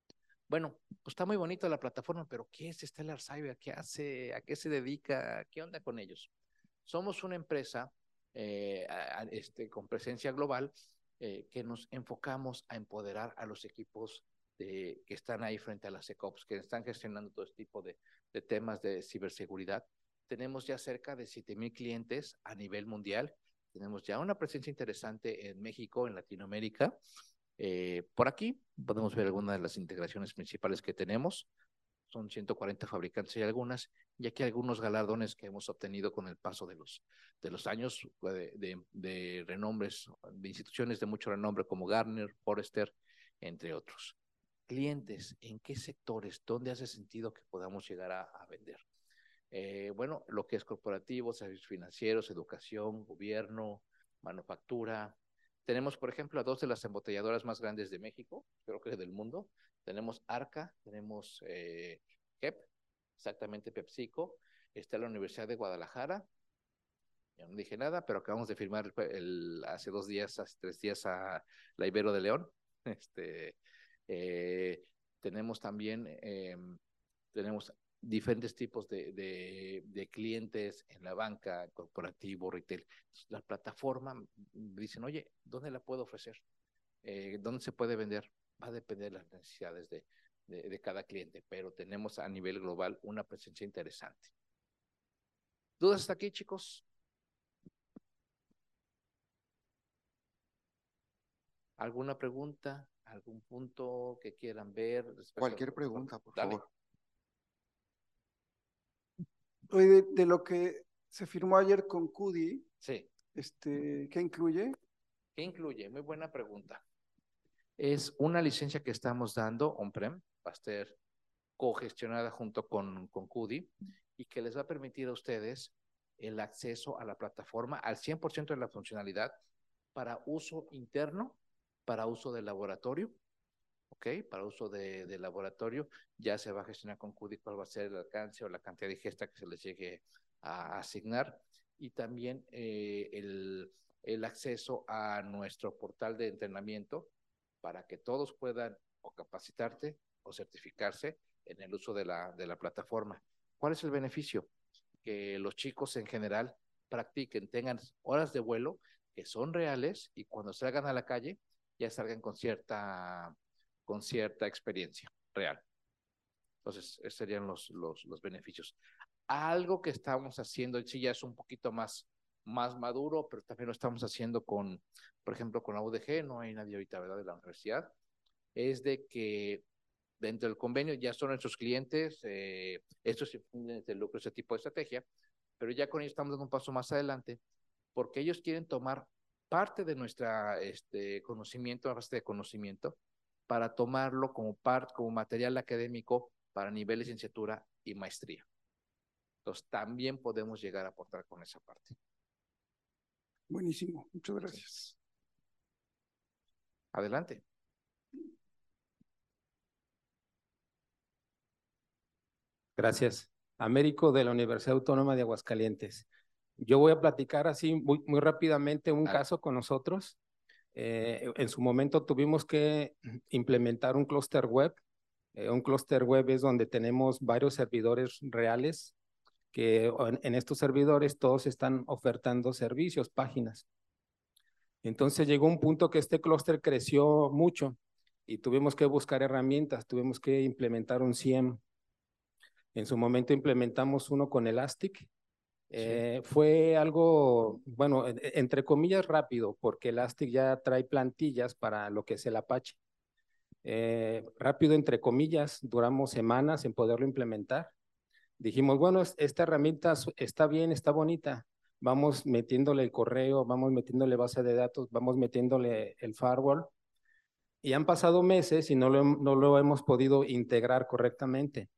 Bueno, pues está muy bonito la plataforma, pero ¿qué es Stellar Cyber? ¿Qué hace? ¿A qué se dedica? ¿Qué onda con ellos? Somos una empresa con presencia global que nos enfocamos a empoderar a los equipos que están ahí frente a las SecOps, que están gestionando todo este tipo de temas de ciberseguridad. Tenemos ya cerca de 7,000 clientes a nivel mundial. Tenemos ya una presencia interesante en México, en Latinoamérica. Por aquí podemos ver algunas de las integraciones principales que tenemos. Son 140 fabricantes y algunas, y aquí algunos galardones que hemos obtenido con el paso de los años de renombres, de instituciones de mucho renombre como Gartner, Forrester, entre otros. Clientes, ¿en qué sectores? ¿Dónde hace sentido que podamos llegar a vender? Bueno, lo que es corporativo, servicios financieros, educación, gobierno, manufactura. Tenemos, por ejemplo, a dos de las embotelladoras más grandes de México, creo que del mundo. Tenemos Arca, tenemos KEP, exactamente PepsiCo, está la Universidad de Guadalajara. Yo no dije nada, pero acabamos de firmar hace 2 días, hace 3 días a la Ibero de León. Este, eh, tenemos también tenemos diferentes tipos de clientes en la banca, corporativo, retail. La plataforma, dicen, oye, ¿dónde la puedo ofrecer? ¿Dónde se puede vender? Va a depender de las necesidades de cada cliente, pero tenemos a nivel global una presencia interesante. ¿Dudas hasta aquí, chicos? ¿Alguna pregunta? ¿Algún punto que quieran ver? Cualquier pregunta, por Dale. favor. Oye, de lo que se firmó ayer con CUDI, Sí. ¿qué incluye? ¿Qué incluye? Muy buena pregunta. Es una licencia que estamos dando on-prem, va a ser cogestionada junto con CUDI y que les va a permitir a ustedes el acceso a la plataforma al 100% de la funcionalidad para uso interno, para uso de laboratorio, ¿ok? Para uso de laboratorio, ya se va a gestionar con CUDI cuál va a ser el alcance o la cantidad de gesta que se les llegue a asignar y también el acceso a nuestro portal de entrenamiento para que todos puedan o capacitarse o certificarse en el uso de la plataforma. ¿Cuál es el beneficio? Que los chicos en general practiquen, tengan horas de vuelo que son reales y cuando salgan a la calle ya salgan con cierta experiencia real. Entonces, esos serían los beneficios. Algo que estamos haciendo, sí ya es un poquito más maduro, pero también lo estamos haciendo por ejemplo, con la UDG, no hay nadie ahorita, ¿verdad?, de la universidad, es de que dentro del convenio ya son nuestros clientes, estos sin fines de lucro, ese tipo de estrategia, pero ya con ellos estamos dando un paso más adelante, porque ellos quieren tomar parte de nuestra conocimiento, base de conocimiento, para tomarlo como material académico para nivel de licenciatura y maestría. Entonces, también podemos llegar a aportar con esa parte. Buenísimo, muchas gracias. Adelante. Gracias. Américo de la Universidad Autónoma de Aguascalientes. Yo voy a platicar así muy rápidamente un caso con nosotros. En su momento tuvimos que implementar un clúster web. Un clúster web es donde tenemos varios servidores reales que en estos servidores todos están ofertando servicios, páginas. Entonces llegó un punto que este clúster creció mucho y tuvimos que buscar herramientas, tuvimos que implementar un CIEM. En su momento implementamos uno con Elastic. Fue algo, bueno, entre comillas rápido, porque Elastic ya trae plantillas para lo que es el Apache. Rápido, entre comillas, duramos semanas en poderlo implementar. Dijimos, bueno, esta herramienta está bien, está bonita. Vamos metiéndole el correo, vamos metiéndole base de datos, vamos metiéndole el firewall. Y han pasado meses y no lo hemos podido integrar correctamente.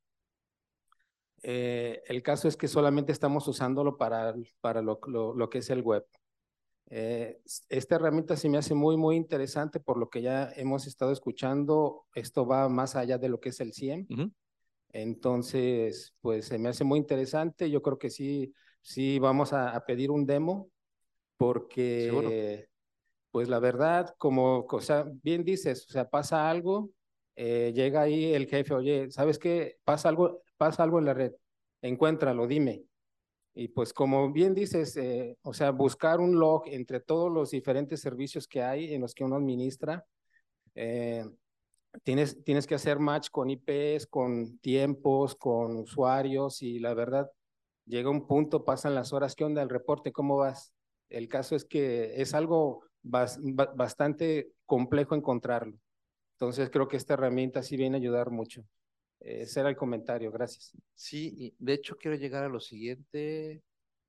El caso es que solamente estamos usándolo para lo que es el web. Esta herramienta se me hace muy interesante por lo que ya hemos estado escuchando. Esto va más allá de lo que es el CIEM. Entonces, pues se me hace muy interesante. Yo creo que sí vamos a pedir un demo porque, ¿Seguro? pues la verdad, como, o sea, bien dices, o sea, pasa algo llega ahí el jefe, oye, ¿sabes qué? Pasa algo en la red, encuéntralo, dime. Y pues como bien dices, o sea, buscar un log entre todos los diferentes servicios que hay en los que uno administra, eh, tienes que hacer match con IPs, con tiempos, con usuarios y la verdad, llega un punto, pasan las horas, ¿qué onda el reporte? ¿Cómo vas? El caso es que es algo bastante complejo encontrarlo. Entonces creo que esta herramienta sí viene a ayudar mucho. Ese era el comentario, gracias. Sí, y de hecho quiero llegar a lo siguiente.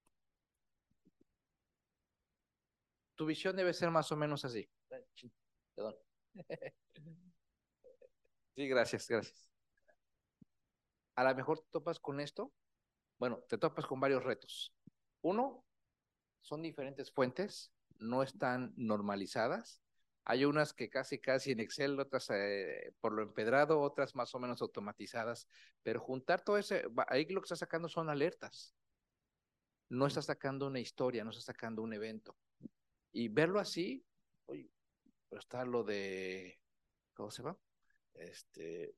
Tu visión debe ser más o menos así. Perdón. Sí, gracias, gracias. A lo mejor te topas con esto. Bueno, te topas con varios retos. Uno, son diferentes fuentes, no están normalizadas. Hay unas que casi en Excel, otras por lo empedrado, otras más o menos automatizadas, pero juntar todo ese, ahí lo que está sacando son alertas. No está sacando una historia, no está sacando un evento. Y verlo así, oye, pero está lo de, ¿cómo se va? Este,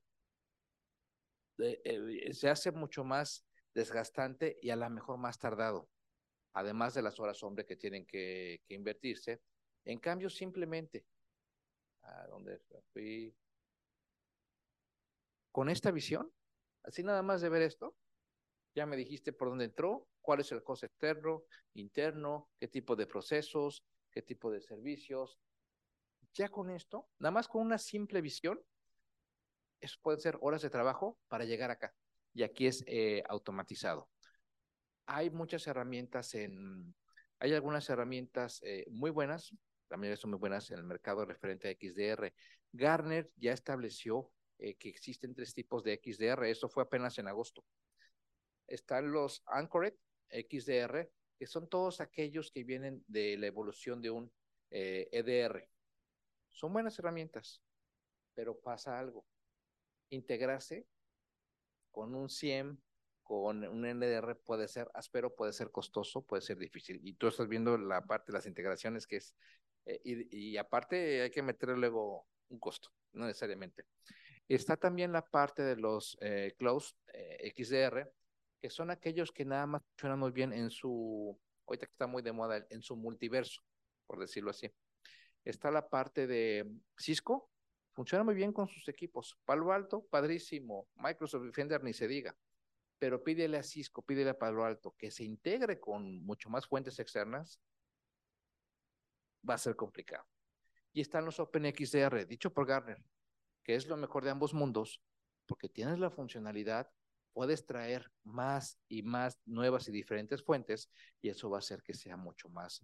se hace mucho más desgastante y a lo mejor más tardado, además de las horas hombre que tienen que invertirse. En cambio, simplemente, ¿a dónde fui? Con esta visión, así nada más de ver esto, ya me dijiste por dónde entró, cuál es el costo externo, interno, qué tipo de procesos, qué tipo de servicios. Ya con esto, nada más con una simple visión, eso pueden ser horas de trabajo para llegar acá. Y aquí es automatizado. Hay muchas herramientas hay algunas herramientas muy buenas, también son muy buenas en el mercado referente a XDR. Gartner ya estableció que existen 3 tipos de XDR, eso fue apenas en agosto. Están los Anchored XDR, que son todos aquellos que vienen de la evolución de un EDR. Son buenas herramientas, pero pasa algo. Integrarse con un CIEM, con un NDR puede ser áspero, puede ser costoso, puede ser difícil. Y tú estás viendo la parte de las integraciones que es, y aparte hay que meterle luego un costo, no necesariamente. Está también la parte de los close XDR, que son aquellos que nada más funcionan muy bien en su, ahorita que está muy de moda, en su multiverso, por decirlo así. Está la parte de Cisco, funciona muy bien con sus equipos. Palo Alto, padrísimo. Microsoft Defender ni se diga. Pero pídele a Cisco, pídele a Palo Alto que se integre con mucho más fuentes externas, va a ser complicado. Y están los OpenXDR, dicho por Gartner, que es lo mejor de ambos mundos, porque tienes la funcionalidad, puedes traer más y más nuevas y diferentes fuentes, y eso va a hacer que sea mucho más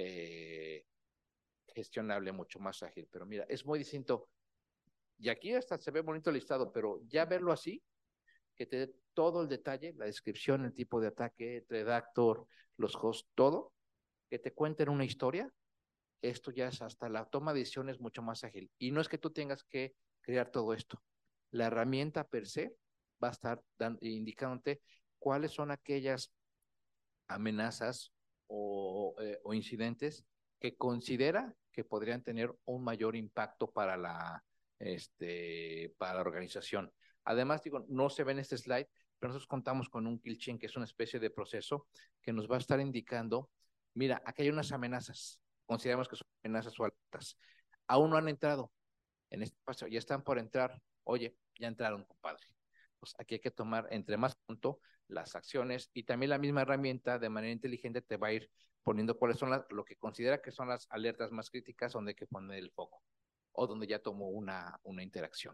gestionable, mucho más ágil. Pero mira, es muy distinto. Y aquí hasta se ve bonito el listado, pero ya verlo así, que te dé todo el detalle, la descripción, el tipo de ataque, redactor, los hosts, todo, que te cuenten una historia, esto ya es hasta la toma de decisiones mucho más ágil. Y no es que tú tengas que crear todo esto. La herramienta per se va a estar indicándote cuáles son aquellas amenazas o incidentes que considera que podrían tener un mayor impacto para la organización. Además, digo, no se ve en este slide, pero nosotros contamos con un kill chain, que es una especie de proceso que nos va a estar indicando, mira, aquí hay unas amenazas, consideramos que son amenazas o alertas, aún no han entrado en este paso, ya están por entrar, oye, ya entraron, compadre. Pues aquí hay que tomar entre más punto las acciones y también la misma herramienta de manera inteligente te va a ir poniendo cuáles son lo que considera que son las alertas más críticas donde hay que poner el foco o donde ya tomó una interacción.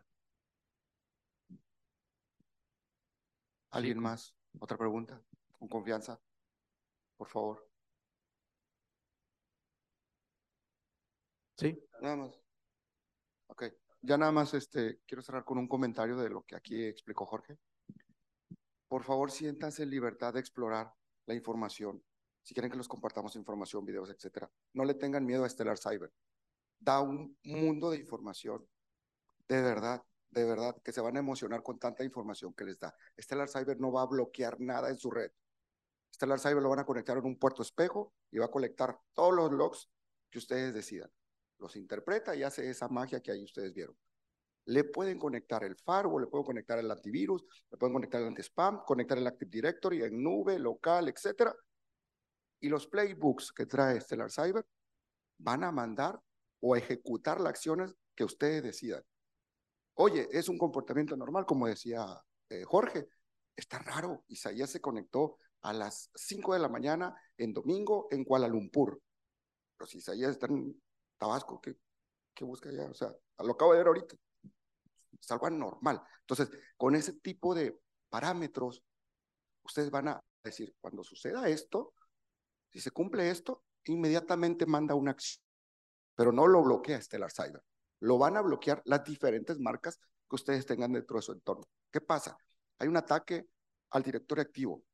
¿Alguien Sí, más? ¿Otra pregunta? Con confianza, por favor. sí. Nada más. Ok. Ya nada más quiero cerrar con un comentario de lo que aquí explicó Jorge. Por favor, siéntanse en libertad de explorar la información. Si quieren que los compartamos información, videos, etcétera, no le tengan miedo a Stellar Cyber. Da un mundo de información, de verdad, que se van a emocionar con tanta información que les da. Stellar Cyber no va a bloquear nada en su red. Stellar Cyber lo van a conectar en un puerto espejo y va a colectar todos los logs que ustedes decidan. Los interpreta y hace esa magia que ahí ustedes vieron. Le pueden conectar el firewall, le pueden conectar el antivirus, le pueden conectar el anti-spam, conectar el Active Directory en nube, local, etcétera. Y los playbooks que trae Stellar Cyber van a mandar o ejecutar las acciones que ustedes decidan. Oye, es un comportamiento normal, como decía Jorge. Está raro, Isaías se conectó a las 5 de la mañana en domingo en Kuala Lumpur. Pero si Isaías está en Tabasco, ¿qué busca allá? O sea, lo acabo de ver ahorita. Es algo anormal. Entonces, con ese tipo de parámetros, ustedes van a decir, cuando suceda esto, si se cumple esto, inmediatamente manda una acción, pero no lo bloquea Stellar Cyber. Lo van a bloquear las diferentes marcas que ustedes tengan dentro de su entorno. ¿Qué pasa? Hay un ataque al directorio activo.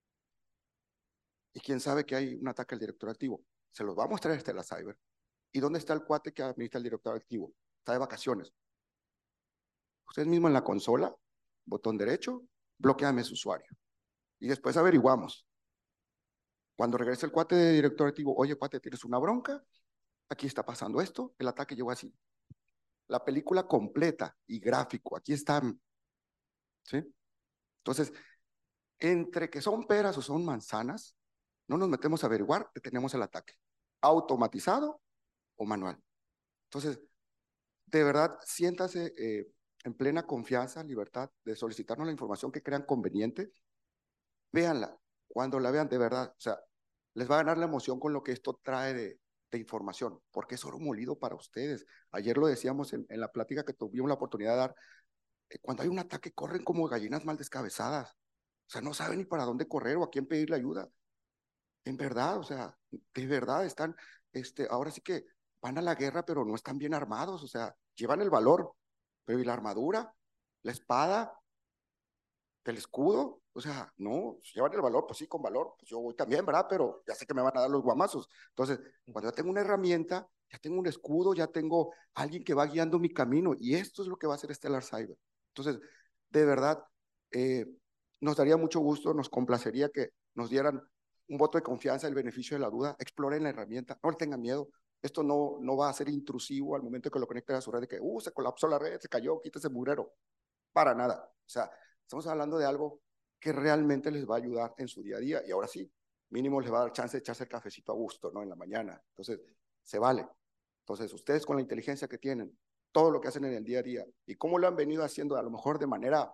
¿Y quién sabe que hay un ataque al directorio activo? Se los va a mostrar Stellar Cyber. ¿Y dónde está el cuate que administra el directorio activo? Está de vacaciones. Ustedes mismos en la consola, botón derecho, bloqueame su usuario. Y después averiguamos. Cuando regrese el cuate de director activo, oye, cuate, ¿tienes una bronca? Aquí está pasando esto, el ataque llegó así. La película completa y gráfico, aquí están. ¿Sí? Entonces, entre que son peras o son manzanas, no nos metemos a averiguar, detenemos el ataque. Automatizado o manual. Entonces, de verdad, siéntase en plena confianza, libertad de solicitarnos la información que crean conveniente. Véanla. Cuando la vean, de verdad, o sea, les va a ganar la emoción con lo que esto trae de información, porque es oro molido para ustedes. Ayer lo decíamos en la plática que tuvimos la oportunidad de dar. Cuando hay un ataque, corren como gallinas mal descabezadas. O sea, no saben ni para dónde correr o a quién pedirle ayuda. En verdad, o sea, de verdad están, ahora sí que van a la guerra, pero no están bien armados. O sea, llevan el valor, pero ¿y la armadura? ¿La espada? ¿El escudo? O sea, no, si llevan el valor, pues sí, con valor, pues yo voy también, ¿verdad? Pero ya sé que me van a dar los guamazos. Entonces, cuando ya tengo una herramienta, ya tengo un escudo, ya tengo alguien que va guiando mi camino, y esto es lo que va a hacer Stellar Cyber. Entonces, de verdad, eh, nos daría mucho gusto, nos complacería que nos dieran un voto de confianza, el beneficio de la duda, exploren la herramienta, no le tengan miedo. Esto no va a ser intrusivo al momento que lo conecten a su red, de que, se colapsó la red, se cayó, quítese el mugrero. Para nada. O sea, estamos hablando de algo que realmente les va a ayudar en su día a día, y ahora sí, mínimo les va a dar chance de echarse el cafecito a gusto, ¿no? En la mañana. Entonces, se vale. Entonces, ustedes con la inteligencia que tienen, todo lo que hacen en el día a día, y cómo lo han venido haciendo a lo mejor de manera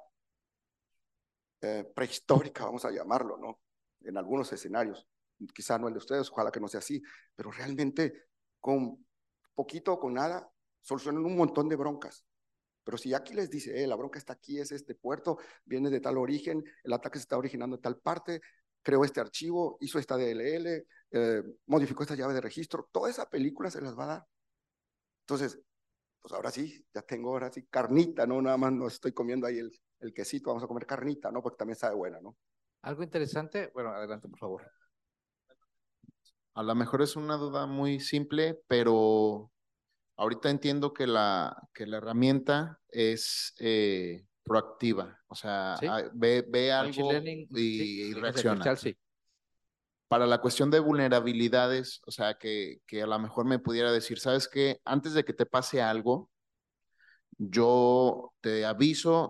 prehistórica, vamos a llamarlo, ¿no? En algunos escenarios, quizá no el de ustedes, ojalá que no sea así, pero realmente con poquito o con nada solucionan un montón de broncas. Pero si aquí les dice, la bronca está aquí, es este puerto, viene de tal origen, el ataque se está originando en tal parte, creó este archivo, hizo esta DLL, modificó esta llave de registro, toda esa película se las va a dar. Entonces, pues ahora sí, ya tengo ahora sí carnita, ¿no? Nada más no estoy comiendo ahí el quesito, vamos a comer carnita, ¿no? Porque también sabe buena, ¿no? Algo interesante, bueno, adelante, por favor. A lo mejor es una duda muy simple, pero ahorita entiendo que la herramienta es proactiva, o sea, ¿Sí? ve Machine algo Learning, sí, y inteligencia reacciona. artificial, sí. Para la cuestión de vulnerabilidades, o sea, que a lo mejor me pudiera decir, ¿sabes qué? Antes de que te pase algo, yo te aviso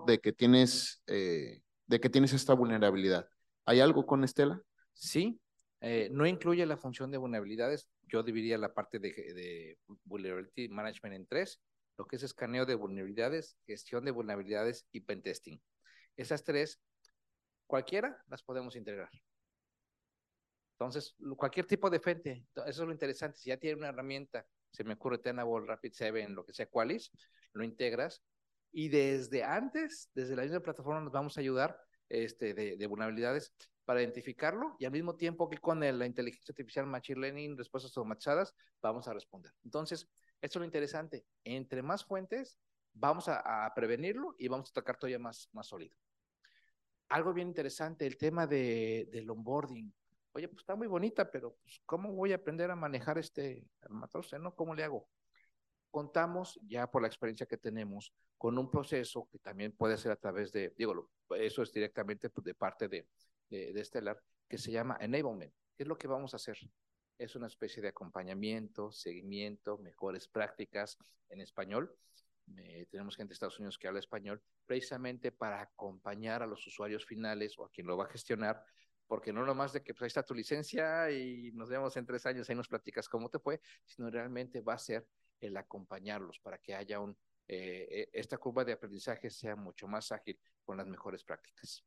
de que tienes esta vulnerabilidad. ¿Hay algo con Estela? Sí, no incluye la función de vulnerabilidades. Yo dividiría la parte de Vulnerability Management en tres, lo que es escaneo de vulnerabilidades, gestión de vulnerabilidades y pentesting. Esas tres, cualquiera las podemos integrar. Entonces, cualquier tipo de frente, eso es lo interesante. Si ya tiene una herramienta, se me ocurre Tenable, Rapid7, lo que sea, Qualys, lo integras y desde antes, desde la misma plataforma, nos vamos a ayudar de vulnerabilidades para identificarlo y al mismo tiempo que con la inteligencia artificial, machine learning, respuestas automatizadas, vamos a responder. Entonces, esto es lo interesante. Entre más fuentes, vamos a prevenirlo y vamos a tocar todavía más sólido. Algo bien interesante, el tema del onboarding. Oye, pues está muy bonita, pero pues, ¿cómo voy a aprender a manejar armatoste, no? ¿Cómo le hago? Contamos ya por la experiencia que tenemos con un proceso que también puede ser a través eso es directamente de parte de Stellar, que se llama enablement. ¿Qué es lo que vamos a hacer? Es una especie de acompañamiento, seguimiento, mejores prácticas en español, tenemos gente de Estados Unidos que habla español, precisamente para acompañar a los usuarios finales o a quien lo va a gestionar, porque no nomás de que pues, ahí está tu licencia y nos vemos en 3 años, ahí nos platicas cómo te fue, sino realmente va a ser el acompañarlos para que haya esta curva de aprendizaje sea mucho más ágil con las mejores prácticas.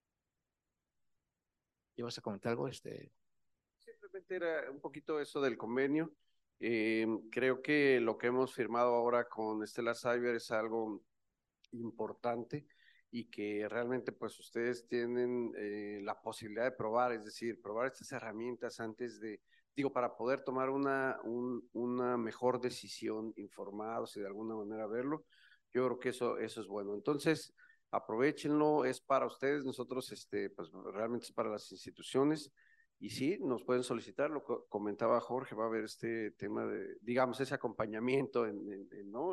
¿Ibas a comentar algo? Simplemente era un poquito eso del convenio. Creo que lo que hemos firmado ahora con Stellar Cyber es algo importante y que realmente pues ustedes tienen la posibilidad de probar, es decir, probar estas herramientas antes de, digo, para poder tomar una mejor decisión informados y de alguna manera verlo. Yo creo que eso es bueno. Entonces, aprovéchenlo, es para ustedes, nosotros, pues realmente es para las instituciones. Y sí, nos pueden solicitar, lo comentaba Jorge, va a haber este tema de, digamos, ese acompañamiento ¿no?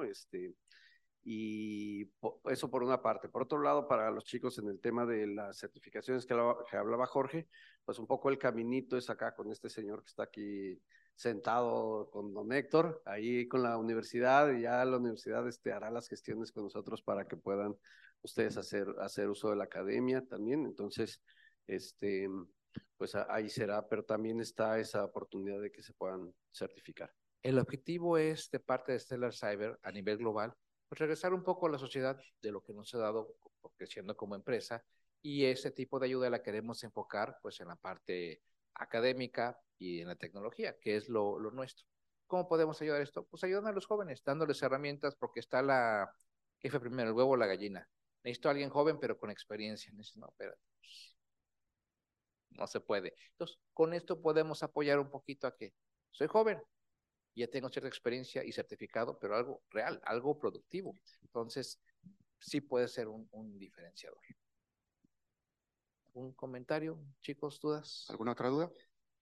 Y eso por una parte. Por otro lado, para los chicos en el tema de las certificaciones que hablaba Jorge, pues un poco el caminito es acá con este señor que está aquí sentado con don Héctor, ahí con la universidad, y ya la universidad hará las gestiones con nosotros para que puedan ustedes hacer uso de la academia también. Entonces, pues ahí será, pero también está esa oportunidad de que se puedan certificar. El objetivo es, de parte de Stellar Cyber a nivel global, pues regresar un poco a la sociedad de lo que nos ha dado creciendo como empresa, y ese tipo de ayuda la queremos enfocar pues en la parte académica y en la tecnología, que es lo nuestro. ¿Cómo podemos ayudar a esto? Pues ayudando a los jóvenes, dándoles herramientas, porque está ¿qué fue primero, el huevo o la gallina? Necesito a alguien joven pero con experiencia. No, espérate, pues, no se puede. Entonces, con esto podemos apoyar un poquito a que soy joven, ya tengo cierta experiencia y certificado, pero algo real, algo productivo. Entonces, sí puede ser un diferenciador. ¿Un comentario, chicos, dudas? ¿Alguna otra duda?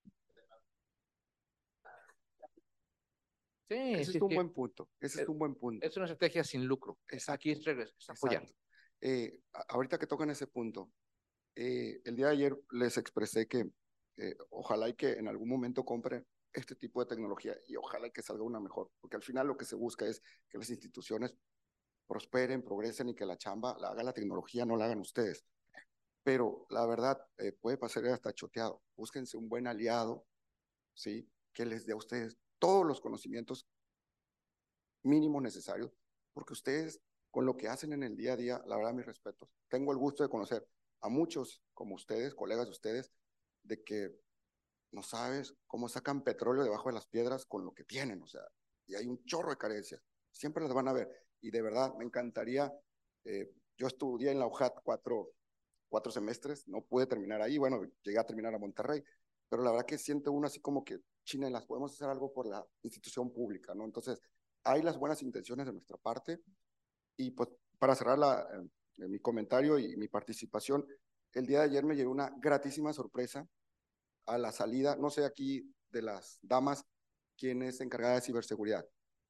Sí, Ese sí, es un sí. buen punto. Ese es un buen punto. Es una estrategia sin lucro. Exacto. Aquí es apoyar. Ahorita que tocan ese punto, el día de ayer les expresé que ojalá y que en algún momento compren este tipo de tecnología y ojalá y que salga una mejor, porque al final lo que se busca es que las instituciones prosperen, progresen y que la chamba la haga la tecnología, no la hagan ustedes. Pero la verdad, puede pasar hasta choteado. Búsquense un buen aliado, ¿sí? Que les dé a ustedes todos los conocimientos mínimos necesarios, porque ustedes, con lo que hacen en el día a día, la verdad, mis respetos. Tengo el gusto de conocer a muchos como ustedes, colegas de ustedes, de que no sabes cómo sacan petróleo debajo de las piedras con lo que tienen, o sea, y hay un chorro de carencias. Siempre las van a ver. Y de verdad, me encantaría, yo estudié en la UJAT cuatro semestres, no pude terminar ahí, bueno, llegué a terminar a Monterrey, pero la verdad que siente uno así como que, China, las podemos hacer algo por la institución pública, ¿no? Entonces, hay las buenas intenciones de nuestra parte, y pues para cerrar mi comentario y mi participación, el día de ayer me llevé una gratísima sorpresa a la salida, no sé aquí de las damas, quién es encargada de ciberseguridad.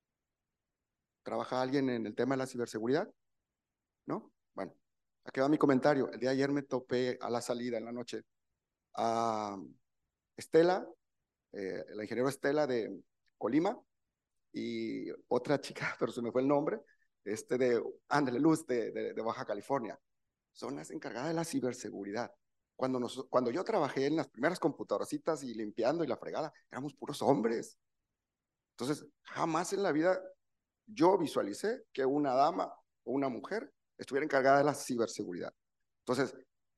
¿Trabaja alguien en el tema de la ciberseguridad? ¿No? Bueno, aquí va mi comentario. El día de ayer me topé a la salida en la noche a Estela, la ingeniera Estela de Colima, y otra chica, pero se me fue el nombre, Ándale Luz de Baja California. Son las encargadas de la ciberseguridad. Cuando yo trabajé en las primeras computadorcitas y limpiando y la fregada, éramos puros hombres. Entonces, jamás en la vida yo visualicé que una dama o una mujer estuviera encargada de la ciberseguridad. Entonces,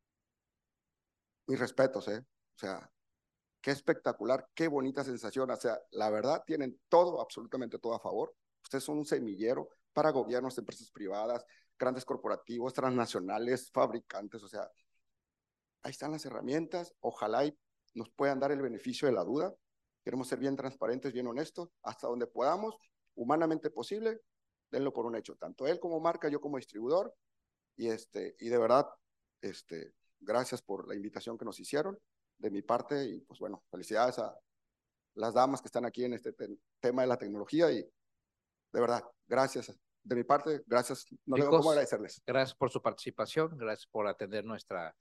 mis respetos, ¿eh? O sea, qué espectacular, qué bonita sensación. O sea, la verdad, tienen todo, absolutamente todo a favor. Ustedes son un semillero para gobiernos, empresas privadas, grandes corporativos, transnacionales, fabricantes. O sea, ahí están las herramientas. Ojalá y nos puedan dar el beneficio de la duda. Queremos ser bien transparentes, bien honestos, hasta donde podamos, humanamente posible, denlo por un hecho. Tanto él como marca, yo como distribuidor. Y de verdad, gracias por la invitación que nos hicieron de mi parte, y pues bueno, felicidades a las damas que están aquí en este tema de la tecnología, y de verdad, gracias de mi parte, gracias, no tengo cómo agradecerles. Gracias por su participación, gracias por atender nuestra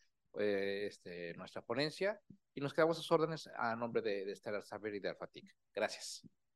ponencia, y nos quedamos a sus órdenes a nombre de Stellar Cyber y de Alphatic. Gracias.